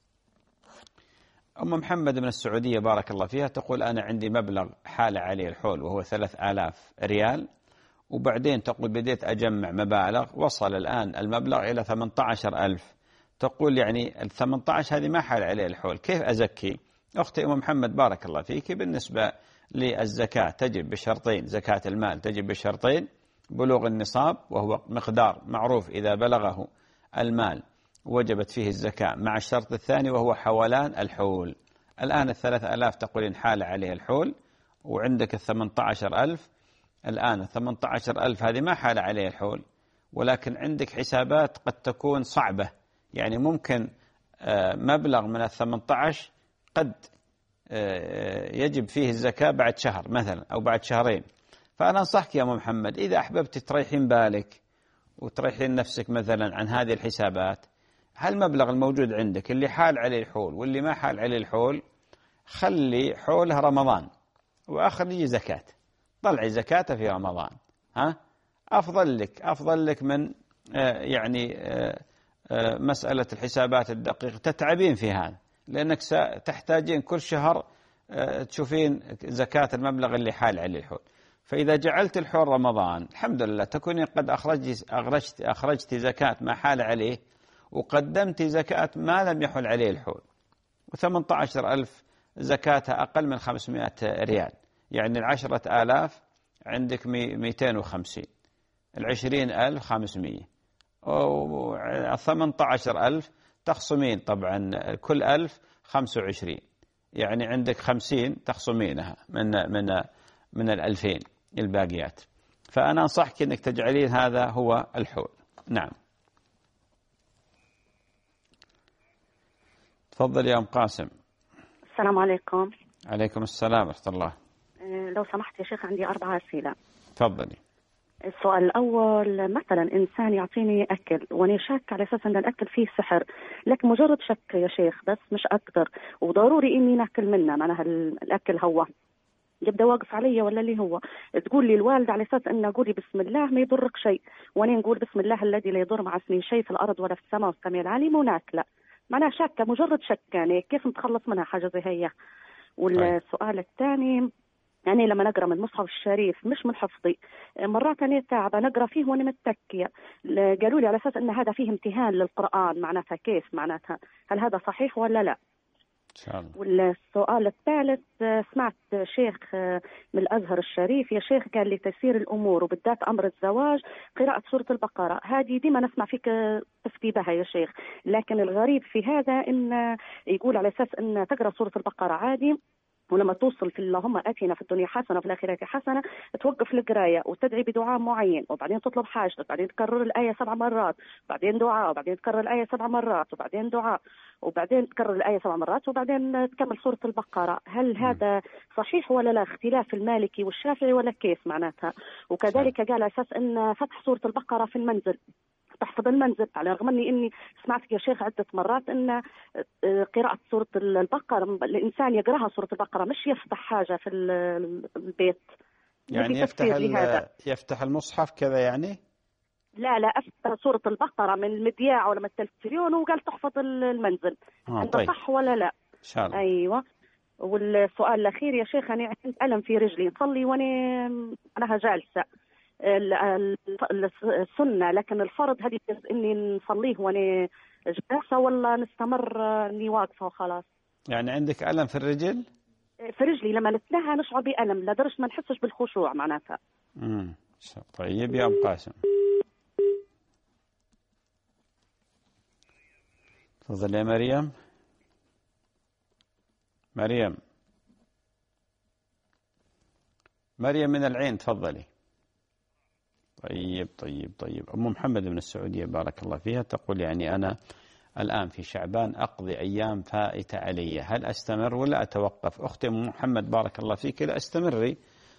أم محمد من السعودية بارك الله فيها تقول أنا عندي مبلغ حال عليه الحول وهو ثلاث آلاف ريال، وبعدين تقول بديت أجمع مبالغ، وصل الآن المبلغ إلى ثمانية عشر ألف. تقول يعني ال ثمانية عشر هذه ما حال عليه الحول، كيف أزكي؟ أختي أم محمد بارك الله فيك، بالنسبة للزكاة تجب بشرطين، زكاة المال تجب بشرطين: بلوغ النصاب وهو مقدار معروف إذا بلغه المال وجبت فيه الزكاة، مع الشرط الثاني وهو حولان الحول. الآن الثلاث آلاف تقولين حال عليه الحول، وعندك الثمانية عشر ألف. الآن الثمانية عشر ألف هذه ما حال عليه الحول، ولكن عندك حسابات قد تكون صعبة، يعني ممكن مبلغ من الثمانية عشر قد يجب فيه الزكاة بعد شهر مثلا أو بعد شهرين. فأنا أنصحك يا أم محمد إذا أحببت تريحين بالك وتريحين نفسك مثلا عن هذه الحسابات، هالمبلغ الموجود عندك اللي حال عليه الحول واللي ما حال عليه الحول، خلي حوله رمضان وأخرجي زكاة. طلعي زكاة في رمضان، ها أفضل لك، أفضل لك من يعني مسألة الحسابات الدقيقة تتعبين في هذا، لأنك ستحتاجين كل شهر تشوفين زكاة المبلغ اللي حال عليه الحول. فإذا جعلت الحول رمضان الحمد لله تكونين قد أخرجت, أخرجت, أخرجت زكاة ما حال عليه، وقدمت زكاة ما لم يحل عليه الحول. وثمانية عشر ألف زكاتها أقل من خمسمائة ريال، يعني العشرة آلاف عندك مئتين وخمسين، العشرين ألف خمسمائة، وثمانية عشر ألف تخصمين طبعا كل ألف خمسة وعشرين، يعني عندك خمسين تخصمينها من من من الألفين الباقيات. فأنا أنصحك أنك تجعلين هذا هو الحول. نعم. تفضل يا أم قاسم. السلام عليكم. عليكم السلام ورحمة الله. لو سمحت يا شيخ عندي أربع أسئلة. تفضلي. السؤال الأول، مثلا إنسان يعطيني أكل وأنا شاك على أساس أن الأكل فيه سحر، لكن مجرد شك يا شيخ بس مش أكثر، وضروري إني ناكل منه، معناها الأكل هو يبدأ واقف علي ولا اللي هو تقول لي الوالدة على أساس أن أقولي بسم الله ما يضرك شيء، وأنا نقول بسم الله الذي لا يضر مع اسمه شيء في الأرض ولا في السماء والسميع العليم وناكله، معناها شاكة مجرد شك، يعني كيف نتخلص منها حاجة زي هي؟ والسؤال الثاني، يعني لما نقرأ من المصحف الشريف مش من حفظي، مرات أنا تعبة نقرأ فيه وأنا متكية، قالوا لي على أساس أن هذا فيه امتهان للقرآن، معناتها كيف معناتها هل هذا صحيح ولا لا؟ إن شاء الله. والسؤال الثالث، سمعت شيخ من الأزهر الشريف يا شيخ قال لي تيسير الأمور وبالذات أمر الزواج قراءة سورة البقرة، هذه ديما نسمع فيك تفتي بها يا شيخ، لكن الغريب في هذا إن يقول على أساس أن تقرأ سورة البقرة عادي، ولما توصل في اللهم آتنا في الدنيا حسنة وفي الآخرة حسنة توقف القراية وتدعي بدعاء معين، وبعدين تطلب حاجتك، وبعدين تكرر الآية سبع مرات، وبعدين دعاء، وبعدين تكرر الآية سبع مرات، وبعدين دعاء، وبعدين تكرر الآية سبع مرات، وبعدين تكمل سورة البقرة. هل هذا صحيح ولا لا؟ اختلاف المالكي والشافعي ولا كيف معناتها؟ وكذلك قال على أساس أن فتح سورة البقرة في المنزل تحفظ المنزل، على الرغم اني اني سمعت يا شيخ عده مرات ان قراءه سوره البقره الانسان يقراها سوره البقره مش يفتح حاجه في البيت، يعني يفتح يفتح المصحف كذا يعني؟ لا لا افتح سوره البقره من المذياع ولا من التلفزيون وقال تحفظ المنزل. آه انت طيب. صح ولا لا؟ ان شاء الله. ايوه. والسؤال الاخير يا شيخ، انا عندي الم في رجلي نصلي وانا انا جالسه، السنة لكن الفرض هذه إني نصليه وأنا جالسة ولا نستمر إني واقفة وخلاص؟ يعني عندك ألم في الرجل؟ في رجلي لما نتلها نشعر بألم لدرجة ما نحسش بالخشوع معناتها. امم طيب يا أم قاسم. تفضل يا مريم. مريم مريم من العين تفضلي. طيب طيب طيب أم محمد من السعودية بارك الله فيها تقول يعني أنا الآن في شعبان أقضي أيام فائتة علي، هل أستمر ولا أتوقف؟ أختي أم محمد بارك الله فيك لا استمري،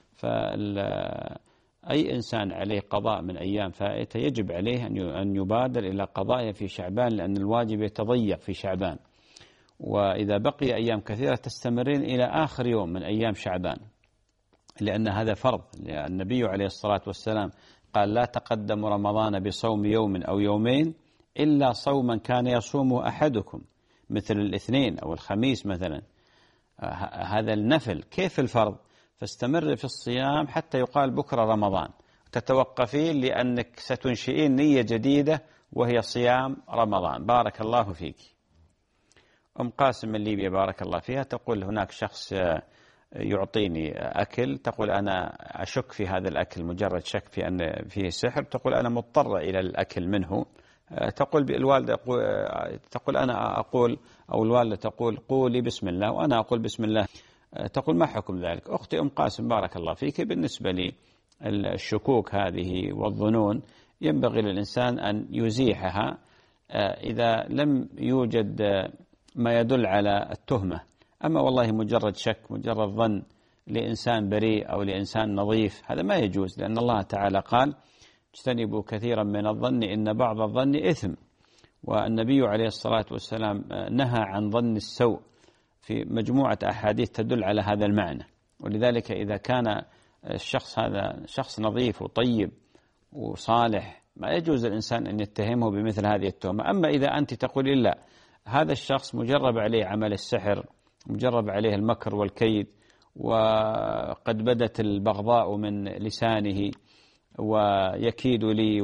فأي إنسان عليه قضاء من أيام فائتة يجب عليه أن يبادر إلى قضائها في شعبان، لأن الواجب يتضيق في شعبان، وإذا بقي أيام كثيرة تستمرين إلى آخر يوم من أيام شعبان، لأن هذا فرض. النبي عليه الصلاة والسلام قال لا تقدم رمضان بصوم يوم أو يومين إلا صوما كان يصومه أحدكم مثل الاثنين أو الخميس مثلا، هذا النفل. كيف الفرض؟ فاستمر في الصيام حتى يقال بكرة رمضان، تتوقفين لأنك ستنشئين نية جديدة وهي صيام رمضان. بارك الله فيك. أم قاسم من ليبيا بارك الله فيها تقول هناك شخص يعطيني أكل، تقول أنا أشك في هذا الأكل، مجرد شك في أن فيه سحر، تقول أنا مضطرة إلى الأكل منه. تقول الوالدة تقول أنا أقول أو الوالدة تقول قولي بسم الله وأنا أقول بسم الله، تقول ما حكم ذلك؟ أختي أم قاسم بارك الله فيك، بالنسبة لي الشكوك هذه والظنون ينبغي للإنسان أن يزيحها إذا لم يوجد ما يدل على التهمة. أما والله مجرد شك مجرد ظن لإنسان بريء أو لإنسان نظيف هذا ما يجوز، لأن الله تعالى قال اجتنبوا كثيرا من الظن إن بعض الظن إثم، والنبي عليه الصلاة والسلام نهى عن ظن السوء في مجموعة أحاديث تدل على هذا المعنى. ولذلك إذا كان الشخص هذا شخص نظيف وطيب وصالح، ما يجوز الإنسان أن يتهمه بمثل هذه التهمة. أما إذا أنت تقولين لا، هذا الشخص مجرب عليه عمل السحر، مجرب عليه المكر والكيد، وقد بدت البغضاء من لسانه ويكيد لي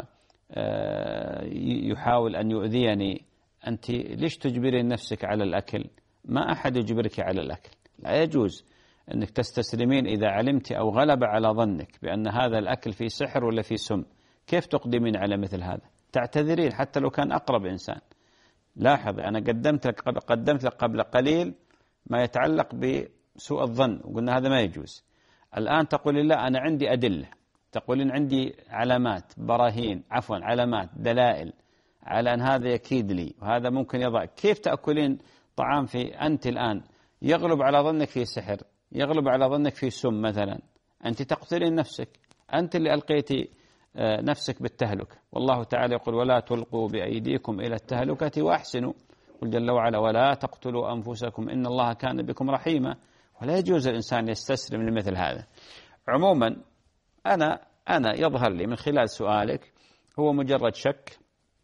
ويحاول أن يؤذيني، أنت ليش تجبرين نفسك على الأكل؟ ما أحد يجبرك على الأكل. لا يجوز أنك تستسلمين إذا علمت أو غلب على ظنك بأن هذا الأكل فيه سحر ولا فيه سم. كيف تقدمين على مثل هذا؟ تعتذرين حتى لو كان أقرب إنسان. لاحظ، أنا قدمت لك قدمت لك قبل قليل ما يتعلق بسوء الظن وقلنا هذا ما يجوز. الآن تقولين لا، أنا عندي أدلة، تقولين عندي علامات، براهين، عفوا علامات، دلائل على أن هذا يكيد لي وهذا ممكن يضع. كيف تأكلين طعام في أنت الآن يغلب على ظنك فيه سحر، يغلب على ظنك فيه سم مثلا؟ أنت تقتلين نفسك، أنت اللي ألقيتي نفسك بالتهلكة. والله تعالى يقول ولا تلقوا بأيديكم إلى التهلكة وأحسنوا، قل جل وعلا ولا تقتلوا أنفسكم إن الله كان بكم رحيما. ولا يجوز الإنسان يستسلم لمثل هذا. عموما أنا أنا يظهر لي من خلال سؤالك هو مجرد شك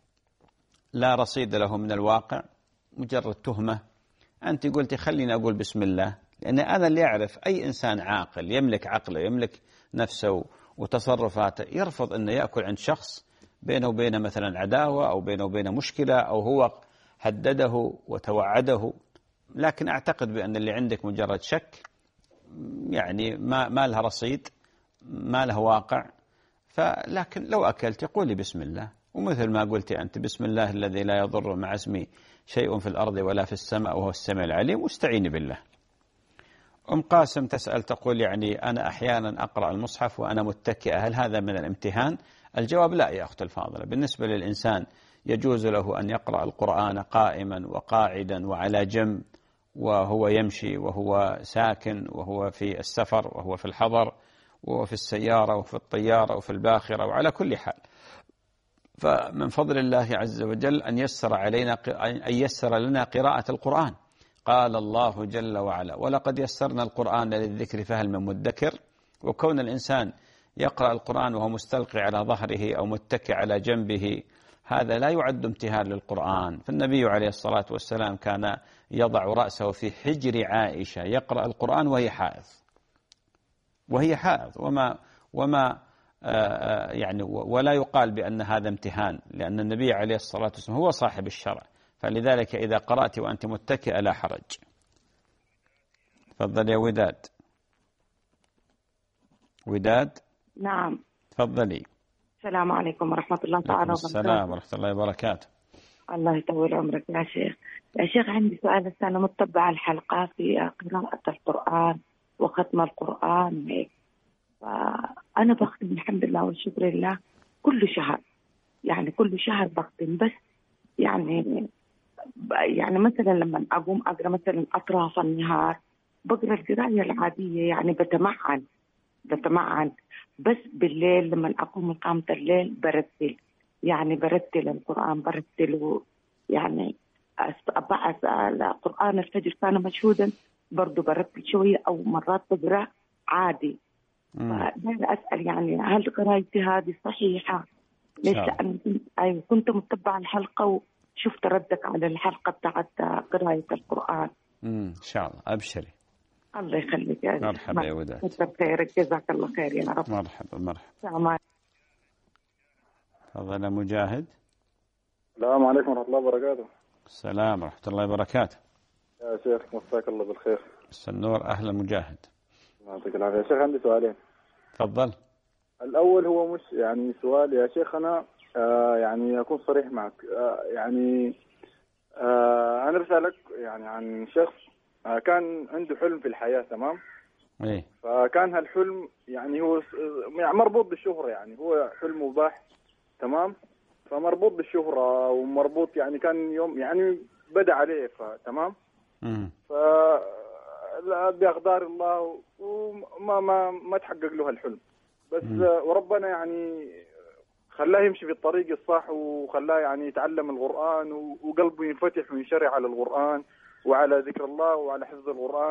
لا رصيد له من الواقع، مجرد تهمة. أنت قلتي خليني أقول بسم الله، لأن أنا اللي أعرف أي إنسان عاقل يملك عقله يملك نفسه وتصرفاته يرفض أنه يأكل عند شخص بينه وبينه مثلا عداوة أو بينه وبينه مشكلة أو هو هدده وتوعده. لكن أعتقد بأن اللي عندك مجرد شك، يعني ما ما لها رصيد، ما لها واقع. فلكن لو أكلت قولي بسم الله، ومثل ما قلتي أنت بسم الله الذي لا يضر مع اسمي شيء في الأرض ولا في السماء وهو السميع العليم، واستعيني بالله. أم قاسم تسأل تقول يعني أنا أحيانا أقرأ المصحف وأنا متكئة، هل هذا من الامتهان؟ الجواب لا يا أخت الفاضلة. بالنسبة للإنسان يجوز له أن يقرأ القرآن قائما وقاعدا وعلى جنب، وهو يمشي وهو ساكن وهو في السفر وهو في الحضر وهو في السيارة وفي الطيارة وفي الباخرة وعلى كل حال. فمن فضل الله عز وجل أن يسر علينا أن يسر لنا قراءة القرآن. قال الله جل وعلا ولقد يسرنا القرآن للذكر فهل من مدكر. وكون الإنسان يقرأ القرآن وهو مستلقي على ظهره أو متكئ على جنبه هذا لا يعد امتهان للقرآن. فالنبي عليه الصلاة والسلام كان يضع رأسه في حجر عائشة يقرأ القرآن وهي حائض وهي حائض وما وما يعني ولا يقال بأن هذا امتهان، لأن النبي عليه الصلاة والسلام هو صاحب الشرع. فلذلك إذا قرأت وأنت متكئة لا حرج. تفضل يا وداد. وداد نعم تفضلي. السلام عليكم ورحمة الله تعالى وبركاته. السلام ورحمة الله وبركاته. الله يطول عمرك يا شيخ. يا شيخ عندي سؤال، بس أنا متبعة الحلقات في قراءة القرآن وختم القرآن هيك، فأنا بختم الحمد لله والشكر لله كل شهر، يعني كل شهر بختم، بس يعني يعني مثلا لما أقوم أقرأ مثلا أطراف النهار بقرأ القراءة العادية، يعني بتمعن بتمعن بس بالليل لما أقوم من قامة الليل برتل، يعني برتل القرآن برتله، يعني بعد القرآن الفجر كان مشهودا برضو برتل شوية أو مرات بقرأ عادي. فأنا أسأل يعني هل قراءتي هذه صحيحة؟ ليش؟ لأن أيوة كنت متبعة الحلقة وشفت ردك على الحلقة بتاعت قراءة القرآن. إن شاء الله أبشري. الله يخليك يا مرحبا يا وداد. كثر خيرك، جزاك الله خير يا رب. مرحبا مرحبا. سلام. تفضل مجاهد. السلام عليكم ورحمة الله وبركاته. السلام ورحمة الله وبركاته. يا شيخ مساك الله بالخير. النور. أهلا مجاهد. يعطيك العافية يا شيخ. عندي سؤالين. تفضل. الأول هو مش يعني سؤال يا شيخ، أنا آه يعني أكون صريح معك، آه يعني آه أنا رسالك يعني عن شخص آه كان عنده حلم في الحياة، تمام؟ إيه. فكان هالحلم يعني هو يعني مربوط بالشهرة، يعني هو حلم مباح، تمام؟ فمربوط بالشهرة ومربوط يعني كان يوم يعني بدأ عليه، فتمام؟ امم ف بأقدار الله وما ما ما تحقق له هالحلم، بس مم. وربنا يعني خلاه يمشي في الطريق الصح وخلاه يعني يتعلم القرآن وقلبه ينفتح وينشرح على القرآن وعلى ذكر الله وعلى حفظ القرآن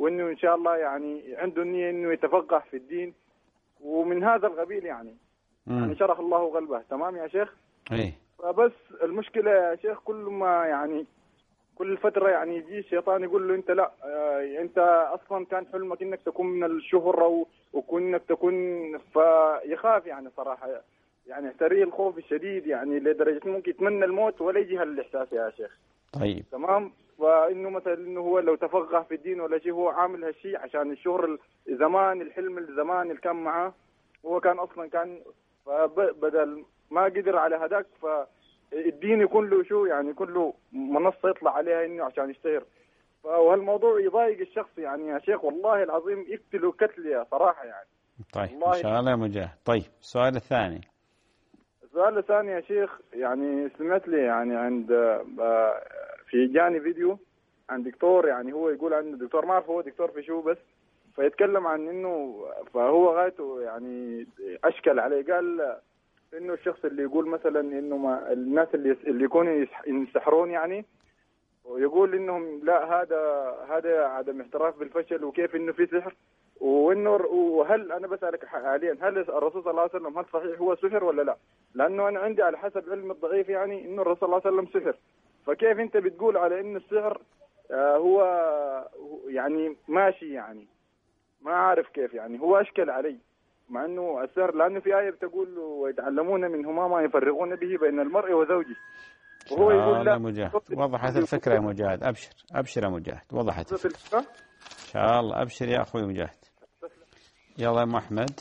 وإنه إن شاء الله يعني عنده النية إنه يتفقه في الدين ومن هذا القبيل يعني مم. يعني شرح الله قلبه. تمام يا شيخ؟ إيه. فبس المشكلة يا شيخ كل ما يعني كل فترة يعني يجي الشيطان يقول له أنت لا آه أنت أصلا كان حلمك إنك تكون من الشهرة وكونك تكون، فيخاف يعني صراحة يعني احتريه الخوف الشديد يعني لدرجة ممكن يتمنى الموت ولا يجي هالإحساس يا شيخ. طيب. تمام. فإنه مثلا إنه هو لو تفقه في الدين ولا شيء هو عامل هالشيء عشان الشهر زمان الحلم الزمان اللي كان معاه هو كان أصلا كان فبدل ما قدر على هذاك فالدين يكون له شو يعني يكون له منصة يطلع عليها إنه عشان يشتهر. وهالموضوع يضايق الشخص يعني يا شيخ والله العظيم يقتلوا قتل صراحة يعني. طيب إن شاء الله يا مجاهد. طيب السؤال الثاني. السؤال الثاني يا شيخ يعني سمعت لي يعني عند في جاني فيديو عن دكتور يعني هو يقول عنه دكتور ما أعرف هو دكتور في شو بس فيتكلم عن إنه فهو غايته يعني أشكل عليه قال إنه الشخص اللي يقول مثلا إنه ما الناس اللي اللي يكونوا ينسحرون يعني ويقول إنهم لا هذا هذا عدم اعتراف بالفشل وكيف إنه في سحر وإنه وهل أنا بسألك حاليا هل الرسول صلى الله عليه وسلم هل صحيح هو سحر ولا لا؟ لأنه أنا عندي على حسب علم الضعيف يعني إنه الرسول صلى الله عليه وسلم سحر، فكيف أنت بتقول على إن السحر هو يعني ماشي يعني ما عارف كيف يعني هو أشكل علي مع إنه السحر لأنه في آية بتقول ويتعلمون منهما ما يفرقون به بين المرء وزوجه وهو يقول لا. مجاهد وضحت الفكرة يا مجاهد. أبشر أبشر يا مجاهد وضحت الفكرة إن شاء الله. أبشر يا أخوي مجاهد. يلا يا أم أحمد.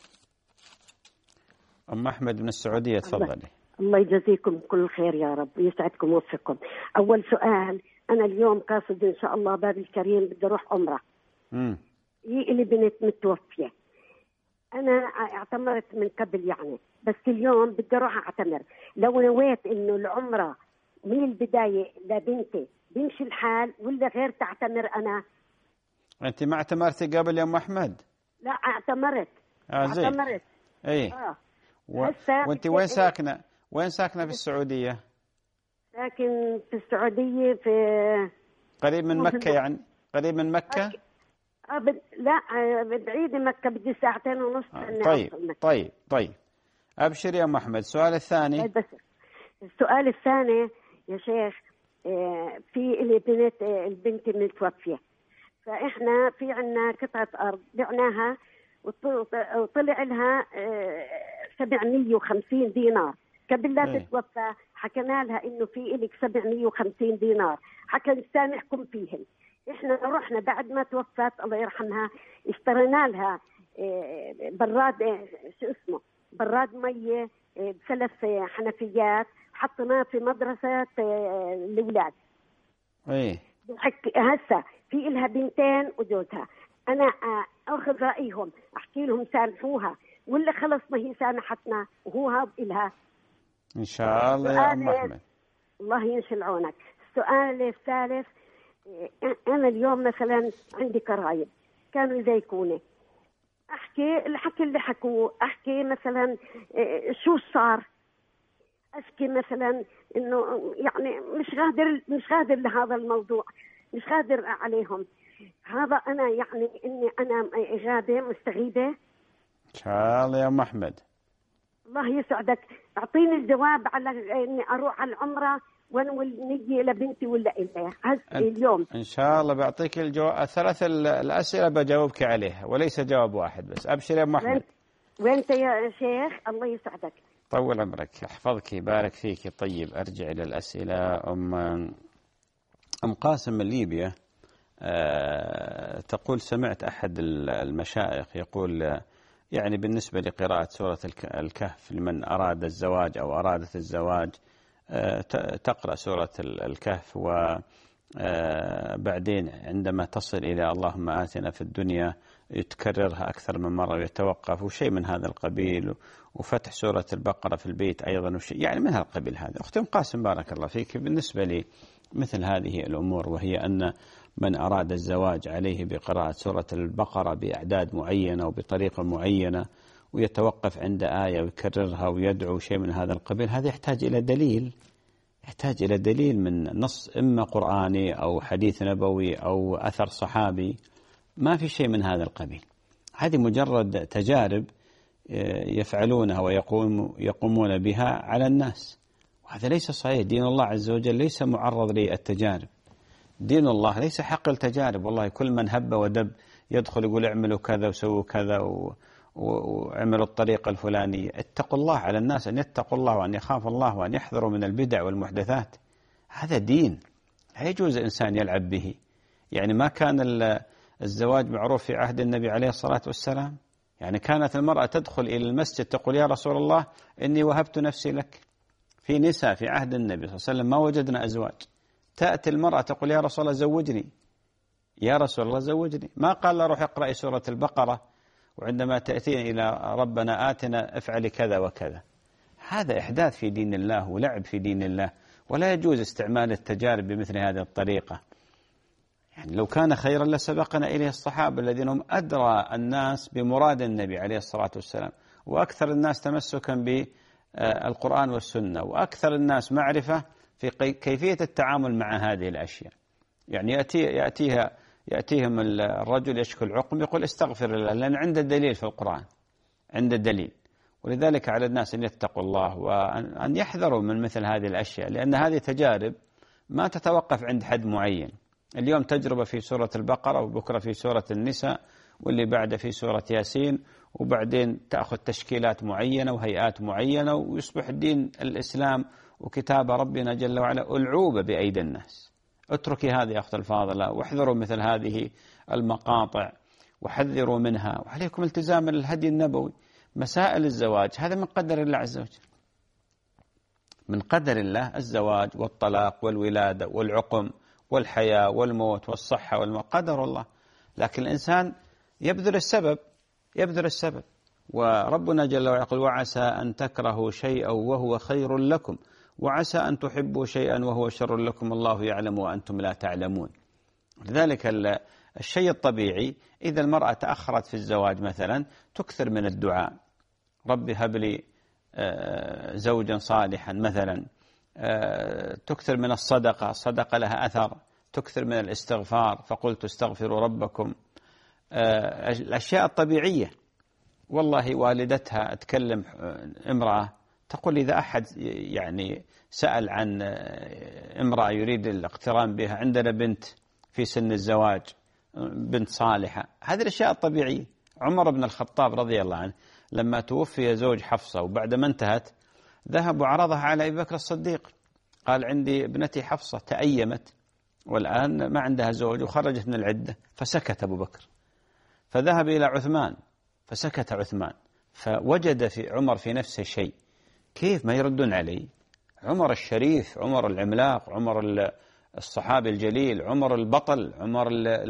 أم أحمد من السعودية تفضلي. الله يجزيكم كل خير يا رب ويسعدكم ويوفقكم. أول سؤال أنا اليوم قاصد إن شاء الله باب الكريم بدي أروح عمرة. امم هي اللي بنت متوفية أنا اعتمرت من قبل يعني بس اليوم بدي أروح أعتمر. لو نويت إنه العمرة من البداية لبنتي بيمشي الحال ولا غير تعتمر أنا؟ أنت ما اعتمرتي قبل يا أم أحمد؟ لا اعتمرت. آه زين. اعتمرت. إيه. آه. و... وأنت وين ساكنة؟ وين ساكنة في السعودية؟ ساكن في السعودية في قريب من مكة يعني؟ قريب من مكة؟ آه بد... لا بعيد مكة بدي ساعتين ونص. آه. طيب طيب طيب أبشر يا أم أحمد. السؤال الثاني. بس السؤال الثاني يا شيخ في اللي بنت البنت المتوفية فإحنا في عنا قطعة أرض بعناها وطلع لها سبعمية وخمسين دينار قبل لا ايه. تتوفى حكينا لها إنه في إلك سبعمية وخمسين دينار حكى نسامحكم فيهم. إحنا رحنا بعد ما توفت الله يرحمها اشترينا لها براد شو اسمه براد مية بثلاث حنفيات حطيناه في مدرسة الأولاد. ايه. هسه في إلها بنتين وجوزها أنا أخذ رأيهم أحكي لهم سامحوها ولا خلص ما هي سامحتنا وهو هاب إلها إن شاء الله يا أم أحمد. الله ينشل عونك. السؤال الثالث أنا اليوم مثلا عندي قرايب كانوا يزيكوني أحكي الحكي اللي حكوه أحكي مثلا شو صار أشكي مثلا إنه يعني مش قادر مش قادر لهذا الموضوع مش قادر عليهم. هذا أنا يعني إني أنا إجابة مستغيبة. إن شاء الله يا أم أحمد. الله يسعدك. أعطيني الجواب على إني أروح على العمرة وأنوي نيجي لبنتي ولا إليه اليوم. إن شاء الله بعطيك الجواب. ثلاث الأسئلة بجاوبك عليها وليس جواب واحد بس. أبشر يا أم أحمد. وأنت يا شيخ الله يسعدك. طول عمرك يحفظك يبارك فيك. طيب أرجع إلى الأسئلة. أم أم قاسم من ليبيا أه تقول سمعت أحد المشايخ يقول يعني بالنسبة لقراءة سورة الكهف لمن أراد الزواج أو أرادت الزواج أه تقرأ سورة الكهف وبعدين عندما تصل إلى اللهم آتنا في الدنيا يتكررها أكثر من مرة ويتوقف وشيء من هذا القبيل وفتح سورة البقرة في البيت أيضا وشيء يعني من هذا القبيل. هذا أختي أم قاسم بارك الله فيك بالنسبة لي مثل هذه الأمور وهي أن من أراد الزواج عليه بقراءة سورة البقرة بأعداد معينة وبطريقة معينة ويتوقف عند آية ويكررها ويدعو شيء من هذا القبيل هذا يحتاج إلى دليل يحتاج إلى دليل من نص إما قرآني أو حديث نبوي أو أثر صحابي ما في شيء من هذا القبيل. هذه مجرد تجارب يفعلونها ويقوم يقومون بها على الناس، وهذا ليس صحيح. دين الله عز وجل ليس معرض للتجارب. دين الله ليس حق التجارب. والله كل من هب ودب يدخل يقول اعملوا كذا وسووا كذا وعملوا الطريقة الفلانية. اتقوا الله، على الناس أن يتقوا الله وأن يخاف الله وأن يحذروا من البدع والمحدثات. هذا دين لا يجوز الإنسان يلعب به. يعني ما كان الزواج معروف في عهد النبي عليه الصلاة والسلام. يعني كانت المرأة تدخل إلى المسجد تقول يا رسول الله إني وهبت نفسي لك. في نساء في عهد النبي صلى الله عليه وسلم ما وجدنا أزواج، تأتي المرأة تقول يا رسول الله زوجني، يا رسول الله زوجني. ما قال لا روح اقرأي سورة البقرة وعندما تأتين إلى ربنا آتنا افعلي كذا وكذا. هذا إحداث في دين الله ولعب في دين الله، ولا يجوز استعمال التجارب بمثل هذه الطريقة. يعني لو كان خيرا لسبقنا إليه الصحابة الذين هم أدرى الناس بمراد النبي عليه الصلاة والسلام، وأكثر الناس تمسكا بالقرآن والسنة، وأكثر الناس معرفة في كيفية التعامل مع هذه الأشياء. يعني يأتي يأتيها يأتيهم الرجل يشكو العقم يقول استغفر الله، لأن عنده دليل في القرآن، عنده دليل. ولذلك على الناس أن يتقوا الله وأن يحذروا من مثل هذه الأشياء، لأن هذه تجارب ما تتوقف عند حد معين. اليوم تجربة في سورة البقرة، وبكرة في سورة النساء، واللي بعده في سورة ياسين، وبعدين تأخذ تشكيلات معينة وهيئات معينة، ويصبح دين الإسلام وكتاب ربنا جل وعلا ألعوبة بأيدي الناس. اتركي هذه يا أخت الفاضلة، واحذروا مثل هذه المقاطع وحذروا منها، وعليكم التزام الهدي النبوي. مسائل الزواج هذا من قدر الله عز وجل، من قدر الله الزواج والطلاق والولادة والعقم والحياة والموت والصحة والموت، قدر الله. لكن الإنسان يبذل السبب، يبذل السبب. وربنا جل وعلا يقول وعسى أن تكرهوا شيئا وهو خير لكم، وعسى أن تحبوا شيئا وهو شر لكم، الله يعلم وأنتم لا تعلمون. لذلك الشيء الطبيعي إذا المرأة تأخرت في الزواج مثلا تكثر من الدعاء، ربي هب لي زوجا صالحا مثلا، تكثر من الصدقة، الصدقة لها أثر، تكثر من الاستغفار، فقلت استغفروا ربكم. الأشياء الطبيعية. والله والدتها تكلم امرأة تقول إذا أحد يعني سأل عن امرأة يريد الاقتران بها، عندنا بنت في سن الزواج، بنت صالحة. هذه الأشياء الطبيعية. عمر بن الخطاب رضي الله عنه لما توفي زوج حفصة وبعد ما انتهت ذهب وعرضها على أبي بكر الصديق، قال عندي ابنتي حفصة تأيمت والآن ما عندها زوج وخرجت من العدة، فسكت أبو بكر. فذهب إلى عثمان فسكت عثمان، فوجد في عمر في نفسه شيء، كيف ما يردون علي؟ عمر الشريف، عمر العملاق، عمر الصحابي الجليل، عمر البطل، عمر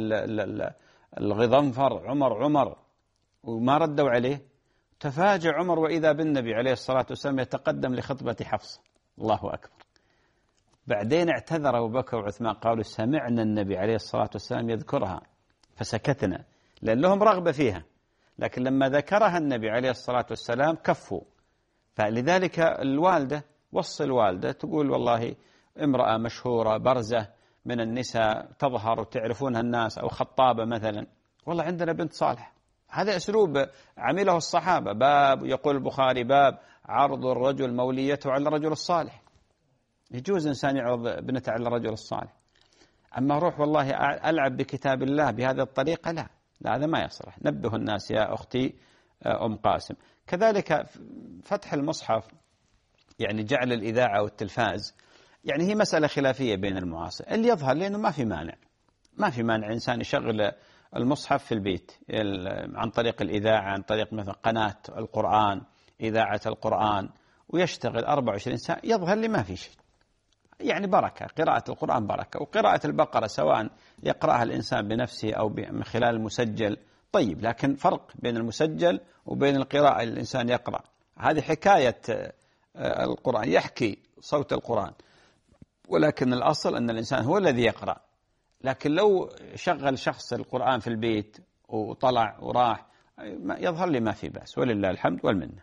الغضنفر، عمر عمر وما ردوا عليه. تفاجأ عمر وإذا بالنبي عليه الصلاة والسلام يتقدم لخطبة حفصة. الله أكبر. بعدين اعتذر أبو بكر وعثمان قالوا سمعنا النبي عليه الصلاة والسلام يذكرها فسكتنا، لأن لهم رغبة فيها، لكن لما ذكرها النبي عليه الصلاة والسلام كفوا. فلذلك الوالدة وصي الوالدة تقول والله امرأة مشهورة برزة من النساء تظهر وتعرفونها الناس، أو خطابة مثلا، والله عندنا بنت صالحة. هذا أسلوب عمله الصحابة. باب يقول البخاري باب عرض الرجل موليته على الرجل الصالح. يجوز إنسان يعرض ابنته على الرجل الصالح. أما روح والله ألعب بكتاب الله بهذه الطريقة، لا لا، هذا ما يصلح. نبه الناس يا أختي أم قاسم. كذلك فتح المصحف، يعني جعل الإذاعة والتلفاز، يعني هي مسألة خلافية بين المعاصر. اللي يظهر لأنه ما في مانع، ما في مانع إنسان يشغل المصحف في البيت عن طريق الإذاعة، عن طريق مثلا قناة القرآن، إذاعة القرآن، ويشتغل أربعة وعشرين ساعة. يظهر لي ما في شيء، يعني بركة. قراءة القرآن بركة، وقراءة البقرة سواء يقرأها الإنسان بنفسه أو من خلال المسجل طيب، لكن فرق بين المسجل وبين القراءة اللي الإنسان يقرأ. هذه حكاية القرآن، يحكي صوت القرآن، ولكن الأصل أن الإنسان هو الذي يقرأ. لكن لو شغل شخص القرآن في البيت وطلع وراح يظهر لي ما في بأس، ولله الحمد والمنة.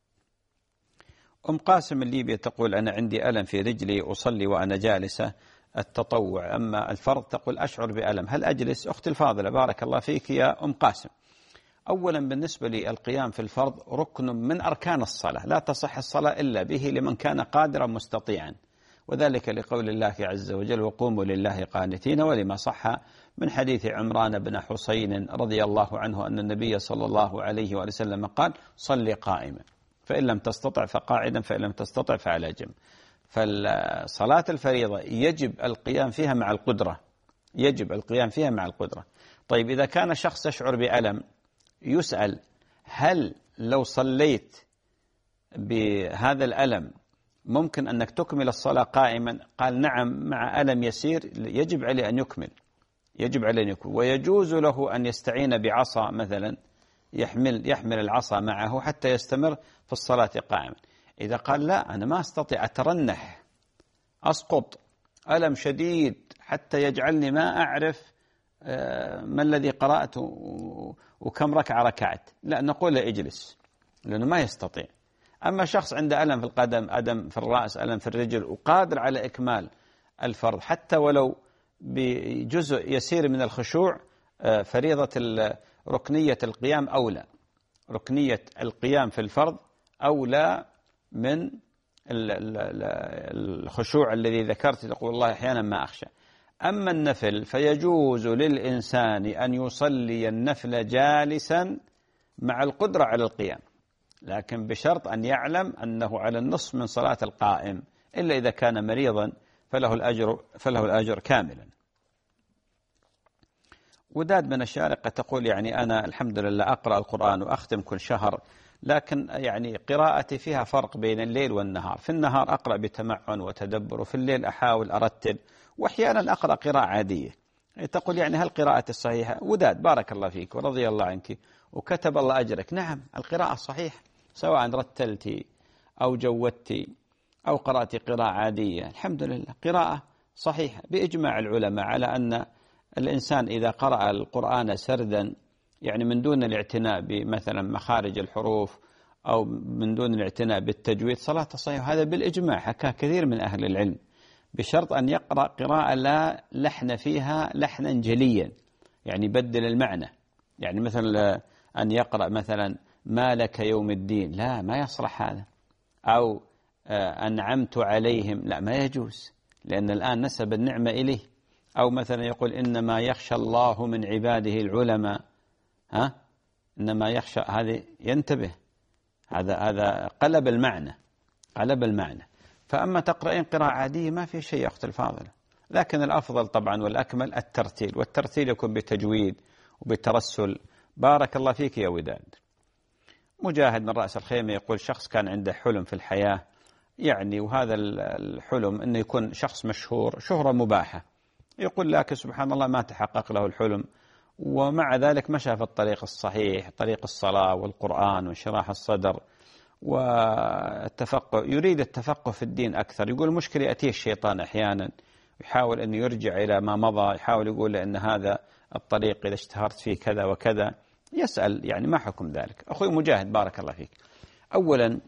أم قاسم الليبية تقول أنا عندي ألم في رجلي أصلي وأنا جالسة، التطوع. أما الفرض تقول أشعر بألم، هل أجلس؟ أختي الفاضلة بارك الله فيك يا أم قاسم، أولا بالنسبة للقيام في الفرض ركن من أركان الصلاة، لا تصح الصلاة إلا به لمن كان قادرا مستطيعا، وذلك لقول الله عز وجل وقوموا لله قانتين، ولما صح من حديث عمران بن حسين رضي الله عنه أن النبي صلى الله عليه وسلم قال صل قائما فإن لم تستطع فقاعدا فإن لم تستطع فعلى جنب. فالصلاة الفريضة يجب القيام فيها مع القدرة، يجب القيام فيها مع القدرة. طيب إذا كان شخص يشعر بألم يسأل هل لو صليت بهذا الألم ممكن أنك تكمل الصلاة قائما؟ قال نعم مع ألم يسير يجب عليه أن يكمل، يجب عليه أن يكمل، ويجوز له أن يستعين بعصا مثلا يحمل يحمل العصا معه حتى يستمر في الصلاة قائما. إذا قال لا أنا ما أستطيع أترنح أسقط ألم شديد حتى يجعلني ما أعرف ما الذي قرأت وكم ركعة ركعت، لا نقول له اجلس لأنه ما يستطيع. أما شخص عنده ألم في القدم، ألم في الرأس، ألم في الرجل وقادر على إكمال الفرض حتى ولو بجزء يسير من الخشوع، فريضة ركنية القيام أولى، ركنية القيام في الفرض أولى من الخشوع الذي ذكرت تقول الله أحيانا ما أخشى. أما النفل فيجوز للإنسان أن يصلي النفل جالسا مع القدرة على القيام، لكن بشرط أن يعلم أنه على النصف من صلاة القائم، إلا إذا كان مريضا فله الأجر فله الأجر كاملا. وداد من الشارقة تقول يعني أنا الحمد لله أقرأ القرآن وأختم كل شهر، لكن يعني قراءتي فيها فرق بين الليل والنهار، في النهار أقرأ بتمعن وتدبر، وفي الليل أحاول أرتل، وأحيانا أقرأ قراءة عادية. تقول يعني هل قراءتي الصحيحة؟ وداد بارك الله فيك ورضي الله عنك وكتب الله أجرك، نعم القراءة صحيحة سواء رتلتي أو جودتي أو قرأتي قراءة عادية، الحمد لله قراءة صحيحة بإجماع العلماء على أن الإنسان إذا قرأ القرآن سردا يعني من دون الاعتناء بمثلا مخارج الحروف أو من دون الاعتناء بالتجويد صلاته صحيحة، هذا بالإجماع حكى كثير من أهل العلم، بشرط أن يقرأ قراءة لا لحن فيها لحنا جليا يعني بدل المعنى، يعني مثلا أن يقرأ مثلا ما لك يوم الدين، لا ما يصلح هذا، أو أنعمت عليهم، لا ما يجوز لأن الآن نسب النعمة إليه، أو مثلا يقول إنما يخشى الله من عباده العلماء، ها إنما يخشى، هذه ينتبه، هذا هذا قلب المعنى، قلب المعنى. فأما تقرأين قراءة عادية ما في شيء يا أختي الفاضلة، لكن الأفضل طبعا والأكمل الترتيل، والترتيل يكون بتجويد وبترسل. بارك الله فيك يا وداد. مجاهد من رأس الخيمة يقول شخص كان عنده حلم في الحياة يعني، وهذا الحلم أنه يكون شخص مشهور شهرة مباحة، يقول لكن سبحان الله ما تحقق له الحلم، ومع ذلك مشى في الطريق الصحيح، طريق الصلاة والقرآن وانشراح الصدر والتفقه، يريد التفقه في الدين أكثر. يقول المشكلة يأتيه الشيطان أحيانا يحاول أن يرجع إلى ما مضى، يحاول يقول أن هذا الطريق إذا اشتهرت فيه كذا وكذا، يسأل يعني ما حكم ذلك؟ أخوي مجاهد بارك الله فيك، أولا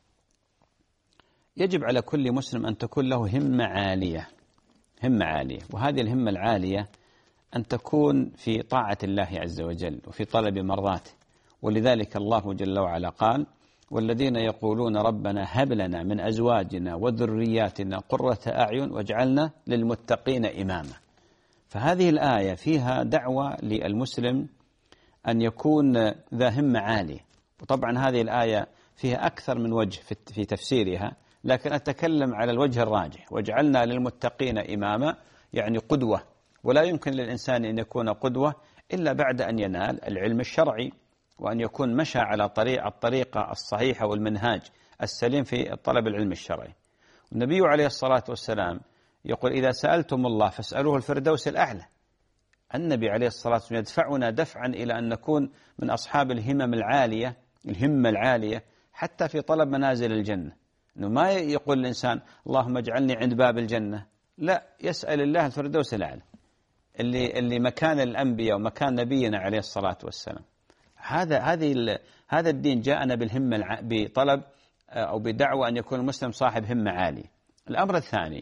يجب على كل مسلم أن تكون له همة عالية، همة عالية، وهذه الهمة العالية أن تكون في طاعة الله عز وجل وفي طلب مرضاته، ولذلك الله جل وعلا قال والذين يقولون ربنا هب لنا من أزواجنا وذرياتنا قرة أعين واجعلنا للمتقين إماما. فهذه الآية فيها دعوة للمسلم أن يكون ذا همة عالية، وطبعا هذه الآية فيها أكثر من وجه في تفسيرها، لكن أتكلم على الوجه الراجح، واجعلنا للمتقين إماما يعني قدوة، ولا يمكن للإنسان أن يكون قدوة إلا بعد أن ينال العلم الشرعي، وأن يكون مشى على طريق الطريقة الصحيحة والمنهاج السليم في طلب العلم الشرعي. النبي عليه الصلاة والسلام يقول إذا سألتم الله فاسألوه الفردوس الأعلى. النبي عليه الصلاة والسلام يدفعنا دفعا إلى أن نكون من أصحاب الهمم العالية، الهمة العالية حتى في طلب منازل الجنة، أنه ما يقول الإنسان اللهم اجعلني عند باب الجنة، لا، يسأل الله الفردوس الأعلى اللي اللي مكان الأنبياء ومكان نبينا عليه الصلاة والسلام. هذا هذه هذا الدين جاءنا بالهمة الع... بطلب أو بدعوة أن يكون المسلم صاحب همة عالية. الأمر الثاني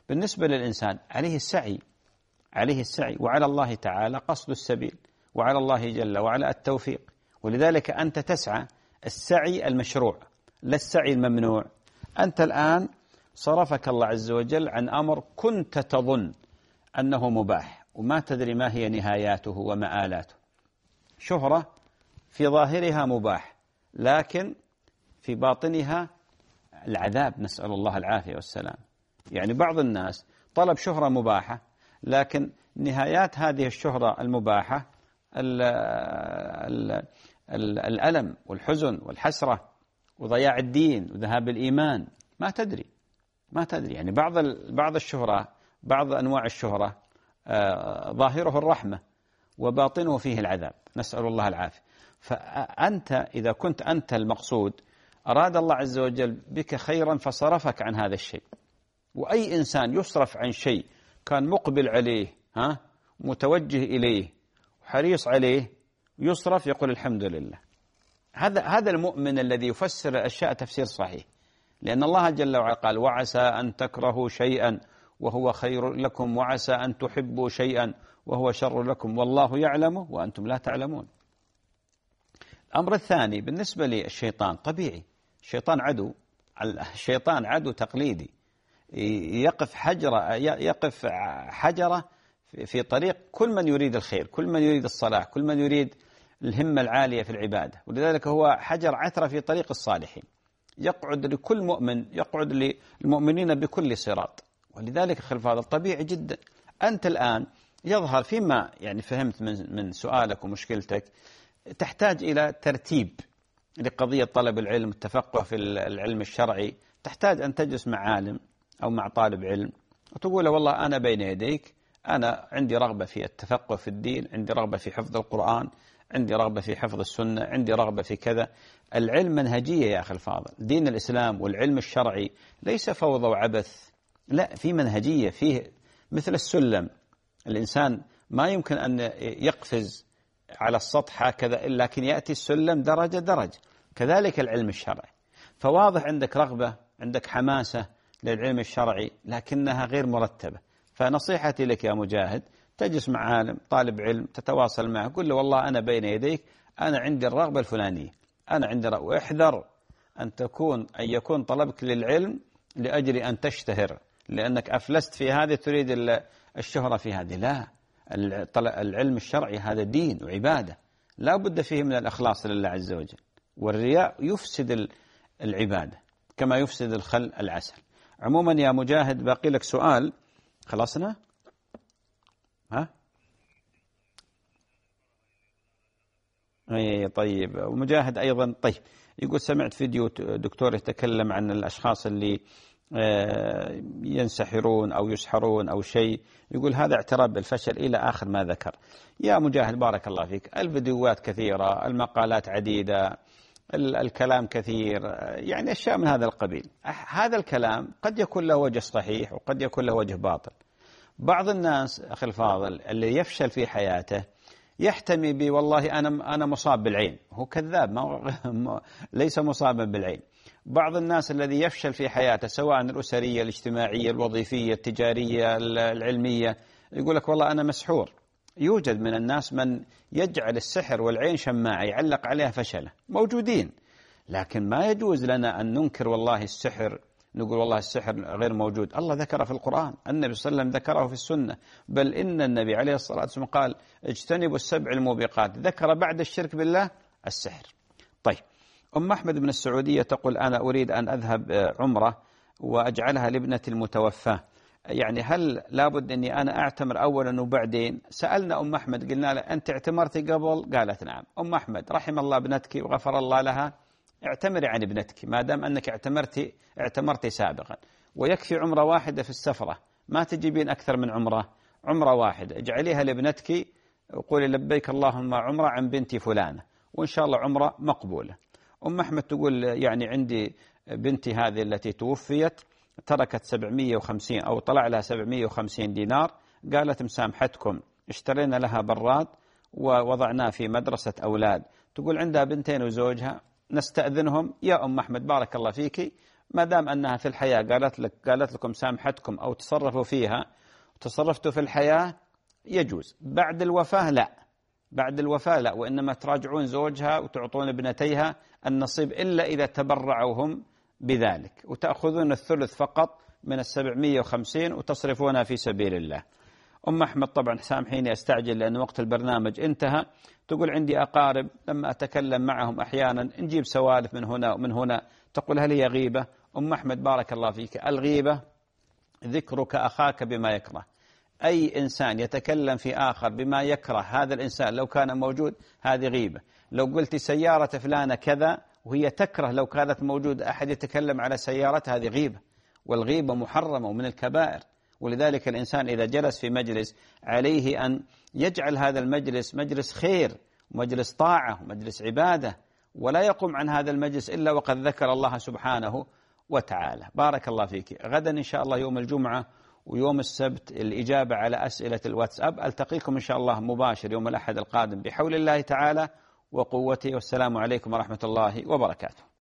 بالنسبة للإنسان عليه السعي، عليه السعي، وعلى الله تعالى قصد السبيل، وعلى الله جل وعلا التوفيق. ولذلك أنت تسعى السعي المشروع لا السعي الممنوع. أنت الآن صرفك الله عز وجل عن أمر كنت تظن أنه مباح وما تدري ما هي نهاياته ومآلاته. شهرة في ظاهرها مباح لكن في باطنها العذاب، نسأل الله العافية والسلام. يعني بعض الناس طلب شهرة مباحة لكن نهايات هذه الشهرة المباحة ال ال ال الألم والحزن والحسرة وضياع الدين وذهاب الإيمان. ما تدري ما تدري يعني بعض بعض الشهرة، بعض أنواع الشهرة آه ظاهره الرحمة وباطنه فيه العذاب، نسأل الله العافية. فأنت إذا كنت أنت المقصود أراد الله عز وجل بك خيرا فصرفك عن هذا الشيء. وأي إنسان يصرف عن شيء كان مقبل عليه ها متوجه إليه وحريص عليه يصرف يقول الحمد لله. هذا هذا المؤمن الذي يفسر الأشياء تفسير صحيح، لأن الله جل وعلا قال وعسى أن تكرهوا شيئا وهو خير لكم وعسى أن تحبوا شيئا وهو شر لكم والله يعلم وأنتم لا تعلمون. الأمر الثاني بالنسبة للشيطان طبيعي، الشيطان عدو، الشيطان عدو تقليدي يقف حجرة يقف حجرة في طريق كل من يريد الخير، كل من يريد الصلاح، كل من يريد الهمة العالية في العبادة. ولذلك هو حجر عثرة في طريق الصالحين، يقعد لكل مؤمن، يقعد للمؤمنين بكل صراط. ولذلك خلف هذا الطبيعي جدا. أنت الآن يظهر فيما يعني فهمت من من سؤالك ومشكلتك تحتاج إلى ترتيب لقضية طلب العلم، التفقه في العلم الشرعي. تحتاج أن تجلس مع عالم أو مع طالب علم وتقول له والله أنا بين يديك، أنا عندي رغبة في التفقه في الدين، عندي رغبة في حفظ القرآن، عندي رغبة في حفظ السنة، عندي رغبة في كذا. العلم منهجية يا أخي الفاضل. دين الإسلام والعلم الشرعي ليس فوضى وعبث، لا، في منهجية، فيه مثل السلم. الإنسان ما يمكن أن يقفز على السطح هكذا، لكن يأتي السلم درجة درجة. كذلك العلم الشرعي. فواضح عندك رغبة، عندك حماسة للعلم الشرعي لكنها غير مرتبة. فنصيحتي لك يا مجاهد تجلس مع عالم طالب علم، تتواصل معه، قل له والله أنا بين يديك، أنا عندي الرغبة الفلانية، أنا عندي رغبة. واحذر أن تكون أن يكون طلبك للعلم لأجل أن تشتهر، لأنك أفلست في هذه تريد الشهرة في هذه. لا، العلم الشرعي هذا دين وعبادة لا بد فيه من الإخلاص لله عز وجل، والرياء يفسد العبادة كما يفسد الخل العسل. عموما يا مجاهد باقي لك سؤال. خلصنا؟ ها؟ اي طيب. ومجاهد ايضا طيب يقول سمعت فيديو دكتور يتكلم عن الاشخاص اللي ينسحرون او يسحرون او شيء، يقول هذا اعتراف بالفشل الى اخر ما ذكر. يا مجاهد بارك الله فيك، الفيديوهات كثيرة، المقالات عديدة، الكلام كثير، يعني أشياء من هذا القبيل. هذا الكلام قد يكون له وجه صحيح وقد يكون له وجه باطل. بعض الناس أخي الفاضل اللي يفشل في حياته يحتمي بي والله أنا أنا مصاب بالعين، هو كذاب، ما ليس مصابا بالعين. بعض الناس الذي يفشل في حياته سواء الأسرية، الاجتماعية، الوظيفية، التجارية، العلمية، يقول لك والله أنا مسحور. يوجد من الناس من يجعل السحر والعين شماعة يعلق عليها فشله، موجودين. لكن ما يجوز لنا أن ننكر والله السحر، نقول والله السحر غير موجود. الله ذكره في القرآن، النبي صلى الله عليه وسلم ذكره في السنة، بل إن النبي عليه الصلاة والسلام قال اجتنبوا السبع الموبقات، ذكر بعد الشرك بالله السحر. طيب، أم أحمد من السعودية تقول أنا أريد أن أذهب عمرة وأجعلها لابنتي المتوفاة، يعني هل لابد أني أنا أعتمر أولا وبعدين؟ سألنا أم أحمد قلنا لها أنت اعتمرتي قبل؟ قالت نعم. أم أحمد رحم الله ابنتك وغفر الله لها، اعتمري عن ابنتك ما دام أنك اعتمرتي اعتمرتي سابقا، ويكفي عمرة واحدة في السفرة، ما تجيبين أكثر من عمرة، عمرة واحدة اجعليها لابنتك وقولي لبيك اللهم عمرة عن بنتي فلانة، وإن شاء الله عمرة مقبولة. أم أحمد تقول يعني عندي بنتي هذه التي توفيت تركت سبعمئة وخمسين أو طلع لها سبعمئة وخمسين دينار، قالت مسامحتكم اشترينا لها براد ووضعناه في مدرسة أولاد. تقول عندها بنتين وزوجها، نستأذنهم يا أم أحمد بارك الله فيك، ما دام أنها في الحياة قالت لك قالت لكم سامحتكم أو تصرفوا فيها وتصرفتوا في الحياة يجوز. بعد الوفاة لا، بعد الوفاة لا، وإنما تراجعون زوجها وتعطون ابنتيها النصيب إلا إذا تبرعوا هم بذلك، وتأخذون الثلث فقط من السبعمية وخمسين وتصرفونها في سبيل الله. أم أحمد طبعا سامحيني أستعجل لأن وقت البرنامج انتهى، تقول عندي أقارب لما أتكلم معهم أحيانا نجيب سوالف من هنا ومن هنا، تقول هل هي غيبة؟ أم أحمد بارك الله فيك، الغيبة ذكرك أخاك بما يكره. أي إنسان يتكلم في آخر بما يكره هذا الإنسان لو كان موجود هذه غيبة. لو قلت سيارة فلانة كذا وهي تكره لو كانت موجود أحد يتكلم على سيارتها هذه غيبة، والغيبة محرمة ومن الكبائر. ولذلك الإنسان إذا جلس في مجلس عليه أن يجعل هذا المجلس مجلس خير ومجلس طاعة ومجلس عبادة، ولا يقوم عن هذا المجلس إلا وقد ذكر الله سبحانه وتعالى. بارك الله فيك. غدا إن شاء الله يوم الجمعة ويوم السبت الإجابة على أسئلة الواتساب. ألتقيكم إن شاء الله مباشر يوم الأحد القادم بحول الله تعالى وقوته، والسلام عليكم ورحمة الله وبركاته.